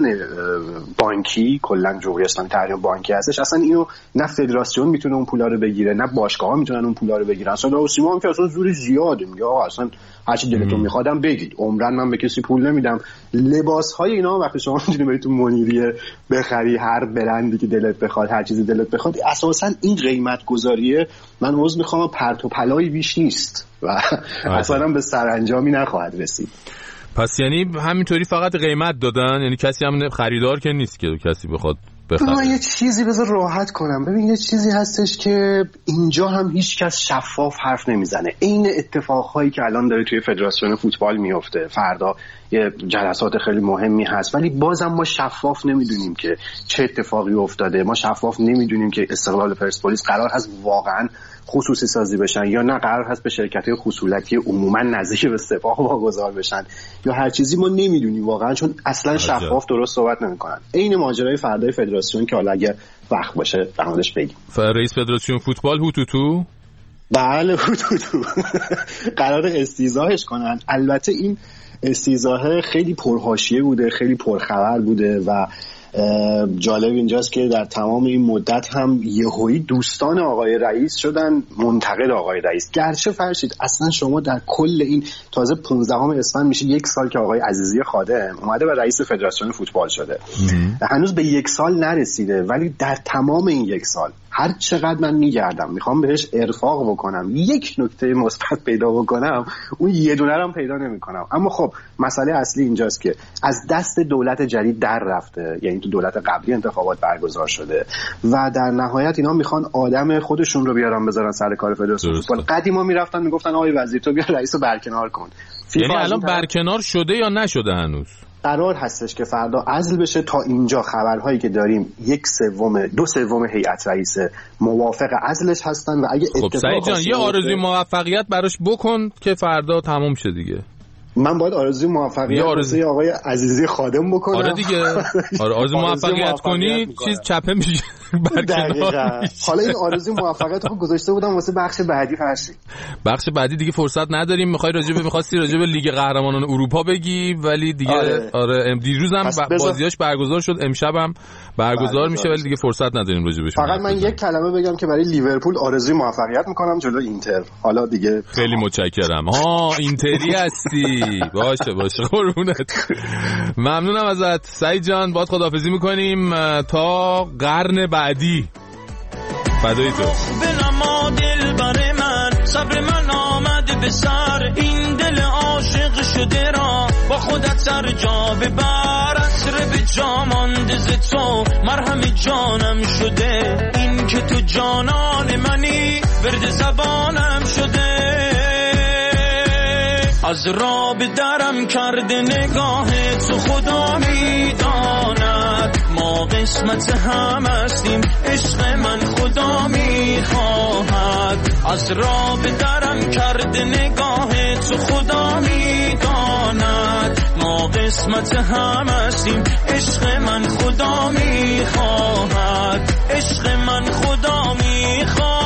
بانکی، کلا جمهوری اسلامی تحریم بانکی هستش، اصلا اینو نه فدراسیون میتونه اون پولا رو بگیره نه باشگاه‌ها میتونن اون پولا رو بگیرن. اصلا سیما هم که اصلا زوری زیاده، میگه آقا اصلا هر چی دلتون میخوادم بگید، عمرن من به کسی پول نمیدم. لباس‌های اینا وقتی شما میتونی بری تو منیریه بخری، هر برندی که دلت بخواد، هر چیزی دلت بخواد، اساساً این قیمت گذاریه من عذر میخوام پرت و پلایی بیش نیست و اصلا به سرانجامی نخواهد رسید.
پس یعنی همینطوری فقط قیمت دادن، یعنی کسی هم خریدار که نیست که کسی بخواد بخره.
من یه چیزی بذار راحت کنم. ببین یه چیزی هستش که اینجا هم هیچ کس شفاف حرف نمیزنه. این اتفاقهایی که الان داره توی فدراسیون فوتبال میفته، فردا یه جلسات خیلی مهمی هست، ولی بازم ما شفاف نمیدونیم که چه اتفاقی افتاده. ما شفاف نمیدونیم که استقلال پرسپولیس قرار هست واقعا خصوصی سازی بشن یا نه قرار هست به شرکت‌های خصوصی عموما نزدیک به سپاه واگذار بشن یا هر چیزی. ما نمیدونیم واقعا، چون اصلا شفاف درست صحبت نمی‌کنن. عین ماجرای فردای فدراسیون که حالا اگه وقت باشه در موردش بگیم.
رئیس فدراسیون فوتبال هوتوتو؟
بله هوتوتو قرار استیضاحش کنن. البته این استیضاح خیلی پرحاشیه بوده، خیلی پرخبر بوده و جالب اینجاست که در تمام این مدت هم یهویی دوستان آقای رئیس شدن منتقد آقای رئیس. گرچه فرشید اصلا شما در کل این تازه 15 اسفند میشه 1 سال که آقای عزیزی خادم اومده و رئیس فدراسیون فوتبال شده. هنوز به 1 سال نرسیده، ولی در تمام این 1 سال هر چقدر من میگردم میخوام بهش ارفاق بکنم، یک نکته مثبت پیدا بکنم، اون یه دونه رو هم پیدا نمیکنم. اما خب مسئله اصلی اینجاست که از دست دولت جدید در رفته، یعنی تو دولت قبلی انتخابات برگزار شده و در نهایت اینا میخوان آدم خودشون رو بیارن بذارن سر کار فدراسیون فوتبال. قدیما میرفتن میگفتن آقای وزیر تو بیا رئیس رو برکنار کن.
یعنی الان برکنار شده یا نشده هنوز؟
قرار هستش که فردا عزل بشه. تا اینجا خبرهایی که داریم 2/3 هیئت رئیسه موافق عزلش هستن و اگه
خب سعید جان یه آرزوی موفقیت براش بکن که فردا تموم شه دیگه.
من باید آرزوی موفقیت واسه آقای عزیزی خادم بکنم.
آره دیگه. آره آرزوی موفقیت کنی چیز چپه میشه.
حالا این آرزوی موفقیت رو گذاشته بودم واسه بخش بعدی فرشی.
بخش بعدی دیگه فرصت نداریم. می‌خواستی راجع به لیگ قهرمانان اروپا بگی ولی دیگه آره دیروز هم بازیاش برگزار شد، امشب هم برگزار میشه ولی دیگه فرصت نداریم راجع بهش.
فقط من یک کلمه بگم که برای لیورپول آرزوی موفقیت می‌کنم جلو اینتر. حالا دیگه
خیلی متشکرم. اینتری هستی. باشه قربونت. ممنونم ازت سعید جان. باهات خداحافظی میکنیم تا قرن بعدی. فدای تو. بنما دل بر من صبر من آمد به سر، این دل عاشق شده را با خودت سر جا ببر. اسر به جا مانده ز تو مرهم جانم شده، این که تو جانان منی ورد زبانم شده. از راه به درم کرده نگاه تو خدا میداند، ما قسمت هم هستیم عشق من خدا میخواهد. از راه به درم کرده نگاه تو خدا میداند، ما قسمت هم هستیم عشق من خدا میخواهد. عشق من خدا میخواهد.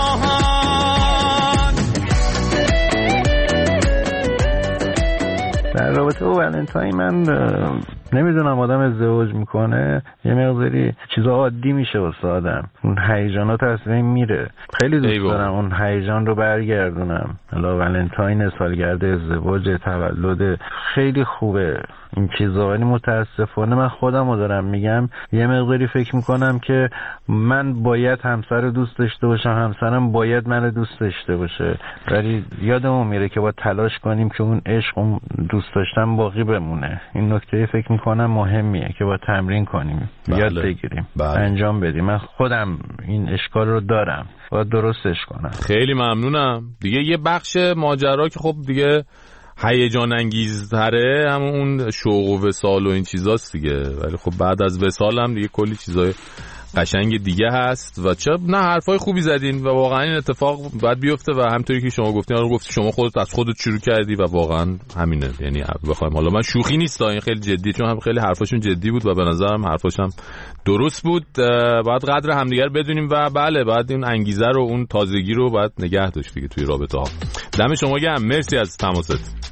در رابطه با ولنتاین من نمیدونم آدم ازدواج میکنه یه مقداری چیزا عادی میشه واسه آدم، اون هیجانات از بین میره. خیلی دوست دارم اون هیجان رو برگردونم. حالا ولنتاین، سالگرد ازدواج، تولد، خیلی خوبه این چیزا، ولی متاسفانه من خودم رو دارم میگم یه مقداری فکر میکنم که من باید همسر دوست داشته باشم، همسرم باید من دوست داشته باشه، ولی یادمون میره که باید تلاش کنیم که اون عشق، اون دوست داشتن باقی بمونه. این نکته فکر میکنم مهمیه که باید تمرین کنیم، یاد بگیریم، انجام بدیم. من خودم این اشکال رو دارم، باید درستش کنم.
خیلی ممنونم. دیگه یه بخش ماجرا که خب دیگه هیجان انگیزتره همون شوق و وصال و این چیزاست دیگه، ولی خب بعد از وصال هم دیگه کلی چیزای قشنگ دیگه هست و چه نه حرفای خوبی زدین و واقعا این اتفاق باید بیفته و همونطوری که شما گفتین رو گفتی شما خودت از خودت شروع کردی و واقعا همینه. یعنی بخوایم حالا من شوخی نیست، این خیلی جدیه چون هم خیلی حرفاشون جدی بود و به نظرم حرفاشم درست بود. باید قدر همدیگر بدونیم و بله باید این انگیزه رو اون تازگی رو باید نگه داشت دیگه توی رابطه ها. دم شما گرم، مرسی از تماست.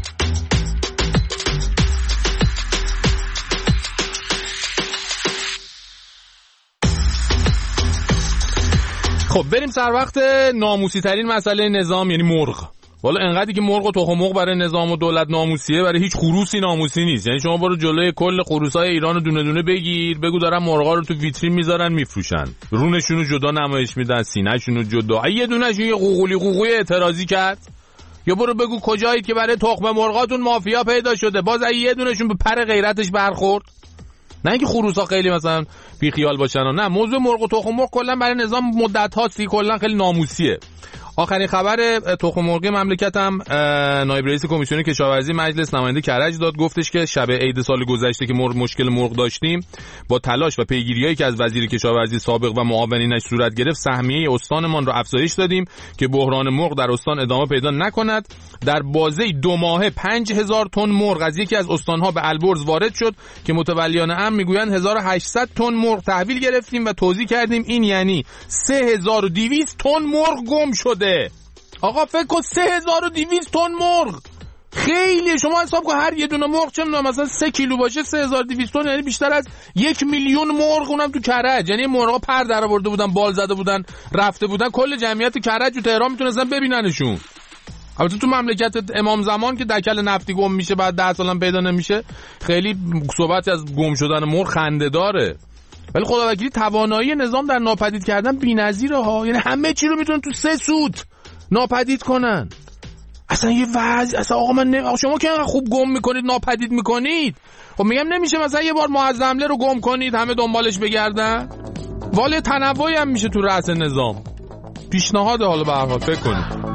خب بریم سر وقت ناموسی ترین مسئله نظام، یعنی مرغ. والا انقدری که مرغ و تخم مرغ برای نظام و دولت ناموسیه، برای هیچ خروسی ناموسی نیست. یعنی شما برو جلوی کل خروسای ایران رو دونه دونه بگیر، بگو دارن مرغا رو تو ویترین میذارن میفروشن، رونشون رو جدا نمایش میدن، سینه‌شون رو جدا، یه دونه‌شون یه قوقولی اعتراضی کرد. یا برو بگو کجایی که برای تخم مرغاتون مافیا پیدا شده، باز یه دونه‌شون به پر غیرتش برخورد. نه اینکه خروسا خیلی مثلا بی خیال باشن، نه، موضوع مرغ و تخم مرغ کلا برای نظام مدت هاست کلا خیلی ناموسیه. آخرین خبر تخم مرغ مملکت هم نایب رئیس کمیسیون کشاورزی مجلس نماینده کرج داد، گفتش که شب عید سال گذشته که مشکل مرغ داشتیم با تلاش و پیگیریایی که از وزیر کشاورزی سابق و معاونینش صورت گرفت سهمیه استانمان را افزایش دادیم که بحران مرغ در استان ادامه پیدا نکند. در بازه 2 ماهه 5000 تن مرغ از یکی از استانها به البرز وارد شد که متولیان امر میگویند 1800 تن مرغ تحویل گرفتیم و توزیع کردیم. این یعنی 3200 تن مرغ گم شده. آقا فکر کن 3200 تن مرغ خیلی. شما حساب کن هر یه دونه مرغ چه میدونم مثلا 3 کیلو باشه 3200 تن، یعنی بیشتر از 1 میلیون مرغ، اونم تو کرج. یعنی مرغا پر در آورده بودن، بال زده بودن، رفته بودن، کل جمعیت کرج و تهران میتونستن ببیننشون. البته تو مملکت امام زمان که دکل نفتی گم میشه بعد 10 سالم پیدا نمیشه، خیلی صحبتی از گم شدن مرغ خنده داره. ولی خداوکیلی توانایی نظام در ناپدید کردن بی‌نظیره ها. یعنی همه چی رو میتونن تو 3 سوت ناپدید کنن. اصلا یه وضع، اصلا آقا من شما که خوب گم میکنید ناپدید میکنید. خب میگم نمیشه مثلا یه بار معظم حمله رو گم کنید همه دنبالش بگردن؟ والا تنوعی هم میشه تو رأس نظام. پیشنهاد حالا به هر حال فکر کنید.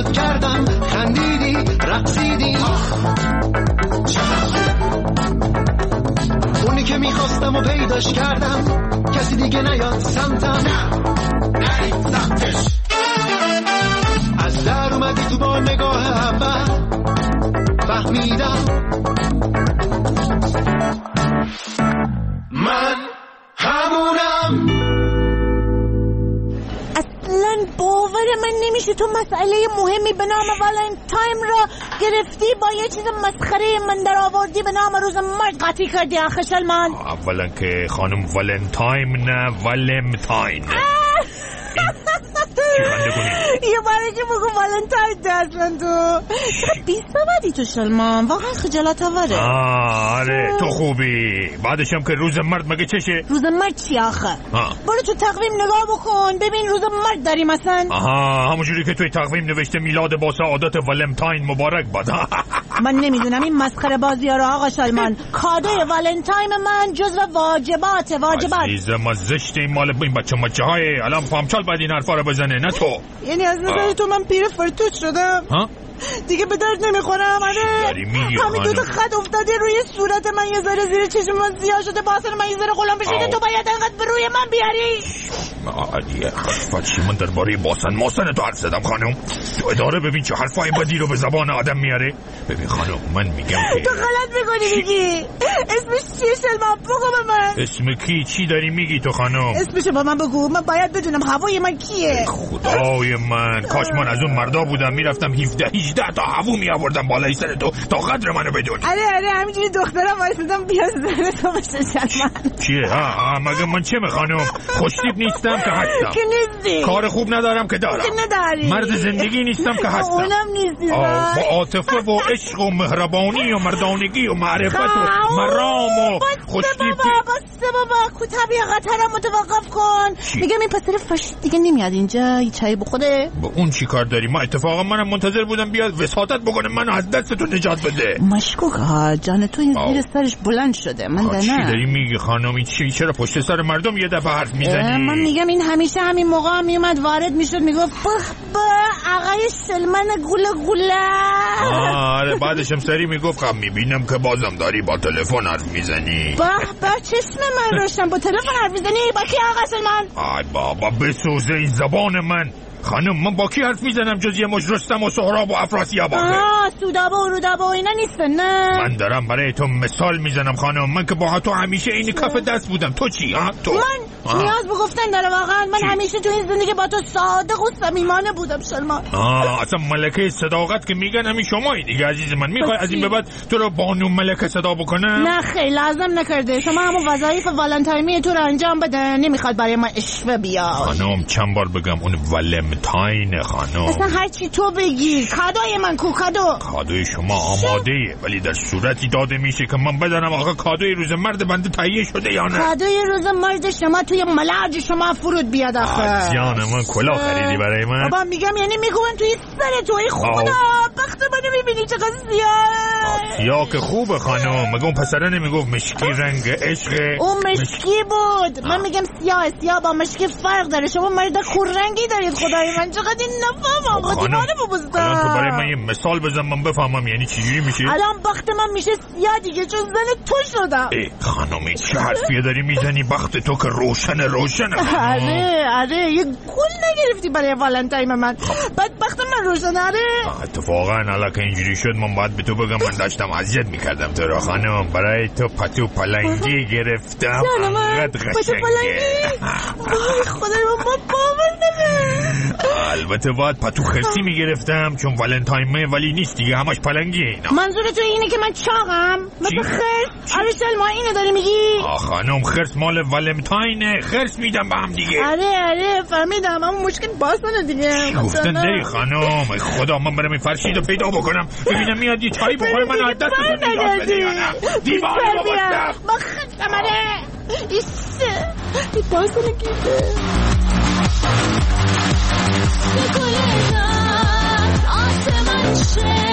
یاد کردم خندیدی رقصیدی اونی که میخواستم و پیداش کردم کسی دیگه نیاد سمتم نرید سمتش از در اومدی تو با نگاه اول فهمیدم من همونم.
اصلا باور من نمیشه تو مسئله مهمی به نام والنتاین را گرفتی با یه چیز مسخره من در آوردی به نام روز مرد قاطی کردی آخه سلمان.
اولا که خانم والنتاین نه والنتاین.
یه باره که بگو والنتاین دستن تو بیسته بدی تو سلمان واقعا خجالت آوره.
آره تو خوبی. بعدشم که روز مرد مگه چشه؟
روز مرد چی آخه؟ برو تو تقویم نگاه بکن ببین روز مرد داریم مثلا.
همونجوری که توی تقویم نوشته میلاد با سعادت والنتاین مبارک باد.
من نمیدونم این مسخره بازی ها رو آقا سلمان. کادوی والنتاین من جزو واجبات.
عزیزم از زشت این مال این بچه های الان پامچال باید این حرفا رو بزنه نه تو.
یعنی از نظر تو من پیر فرتوت شدم دیگه به درد نمیخورم. آره همین دوتا خط افتاده روی صورت من یه ذره زیر چشم من سیاه شده باصل من یه ذره غلام بشیده تو باید انقدر به روی من بیاری.
چی من درباره ماسن تو حرف زدم خانم؟ تو اداره ببین چه حرفای بدی رو به زبان آدم میاره. ببین خانم من میگم که
تو غلط میکنی میگی. اسمش چیه سلمان بگو به من.
اسم کی چی داری میگی تو خانم؟
اسمشو به من بگو من باید بدونم هوای من کیه.
خدای من کاش من از اون مردا بودم میرفتم 17-18 تا هوو میآوردم بالای سر تو تا قدر منو بدونی.
آره همینجوری دخترم وایسادم بیا زنه تو بشه سلمان.
چیه مگه من چه خانم؟ خوشتیپ نیستم که هستم.
که نیستی.
کار خوب ندارم که دارم.
که نداری.
مرد زندگی نیستم که هستم.
اونم نیستی.
با عاطفه و عشق و مهربانی و مردانگی و معرفت و مرام و خوشتیپی.
بابا کوتاه بیا قطرم متوقف کن. میگم این پسر فاشیست دیگه نمیاد اینجا یه چای بخوره.
با اون چی کار داری؟ ما اتفاقا منم منتظر بودم بیاد وساطت بکنه منو از دست تو نجات بده.
مشکوک ها جان تو این زیر سرش بلند شده. من
چی داری میگی خانم؟ چرا پشت سر مردم یه دفعه حرف میزنی؟
من میگم این همیشه همین موقع میومد وارد میشد میگفت به آقای سلمان گوله.
آره بعدشم سری میگفت خب میبینم که بازم داری با تلفن حرف میزنی.
به چشم من روشن با تلفن حرف میزنی با کی آقا سلمان؟
آی بابا بسوزه این زبان من. خانم من با کی حرف میزنم جز یه مش رستم و سهراب و افراسیاب آخه؟
سودابه و رودابه و اینا نیستن نه؟
من دارم برای تو مثال میزنم خانم. من که با تو همیشه این کف دست بودم. تو چی تو؟
من نیاز به گفتن داره واقعا. من همیشه تو این زندگی با تو صادق و صمیمانه بودم سلمان.
اصلا ملکه صداقت که میگن همین شمایی دیگه عزیز من. میخوای از این به بعد تو رو بانو ملکه صدا بکنم؟
نه خیلی لازم نکرده. شما همون وظایف والنتاینی تو رو انجام بده. نمیخواد برای ما اشوه بیاد.
خانم چند بار بگم اون والنتاین خانم.
اصلا هر چی تو بگی. کادوی من کو
کادوی شما آماده‌ایه ولی در صورتی داده میشه که من بدانم آقا کادوی روز مرد بنده تهیه شده یا نه.
کادوی روز مرد شما توی ملاج شما فرود بیاد آخه.
جان من کلاه خریدی برای من؟
بابا میگم یعنی میگم توی سر توی خدا بخت منو میبینی چقدر
سیاه که خوبه خانم. مگه اون پسره نمیگفت مشکی رنگ عشق؟
اون مشکی بود. من میگم سیاه با مشکی فرق داره. شما مرد کوررنگی دارید خدای من چقدر این نفهمم.
الان تو برای من یه مثال بزن من بفهمم یعنی چجوری میشه.
الان بخت من میشه سیاه دیگه چون زن تو شدم.
خانم چه حرفیه داری میزنی؟ بخت تو که روشنه.
آره یه گل نگرفتی برای والنتاین من. بعد بخت من روشنه. آره
اتفاقا حالا که اینجوری شد من باید به تو بگم من داشتم اذیت میکردم تو رو خانم. برای تو پتو پلنگی گرفتم.
انقدر قشنگه. وای خدای من باور نمیشه.
البته باید پتو خرسی میگرفتم چون والنتاین ولی نیست دیگه همش پلنگیه اینا.
منظور تو اینه که من چاقم مثل خرس؟ آره سلما اینو داری میگی؟
خانم خرس مال والنتاینه. خرس میدم به هم دیگه.
آره فهمیدم اما مشکل باسنه دیگه.
گفتن داری خانم. خدا من برم این فرشید رو پیدا بکنم ببینم میاد یه چایی بخوره من از دست تو نجات بده یا نه. دیوار بابا
ما خرسم. آره این باسنه گیده
گل آسمان شه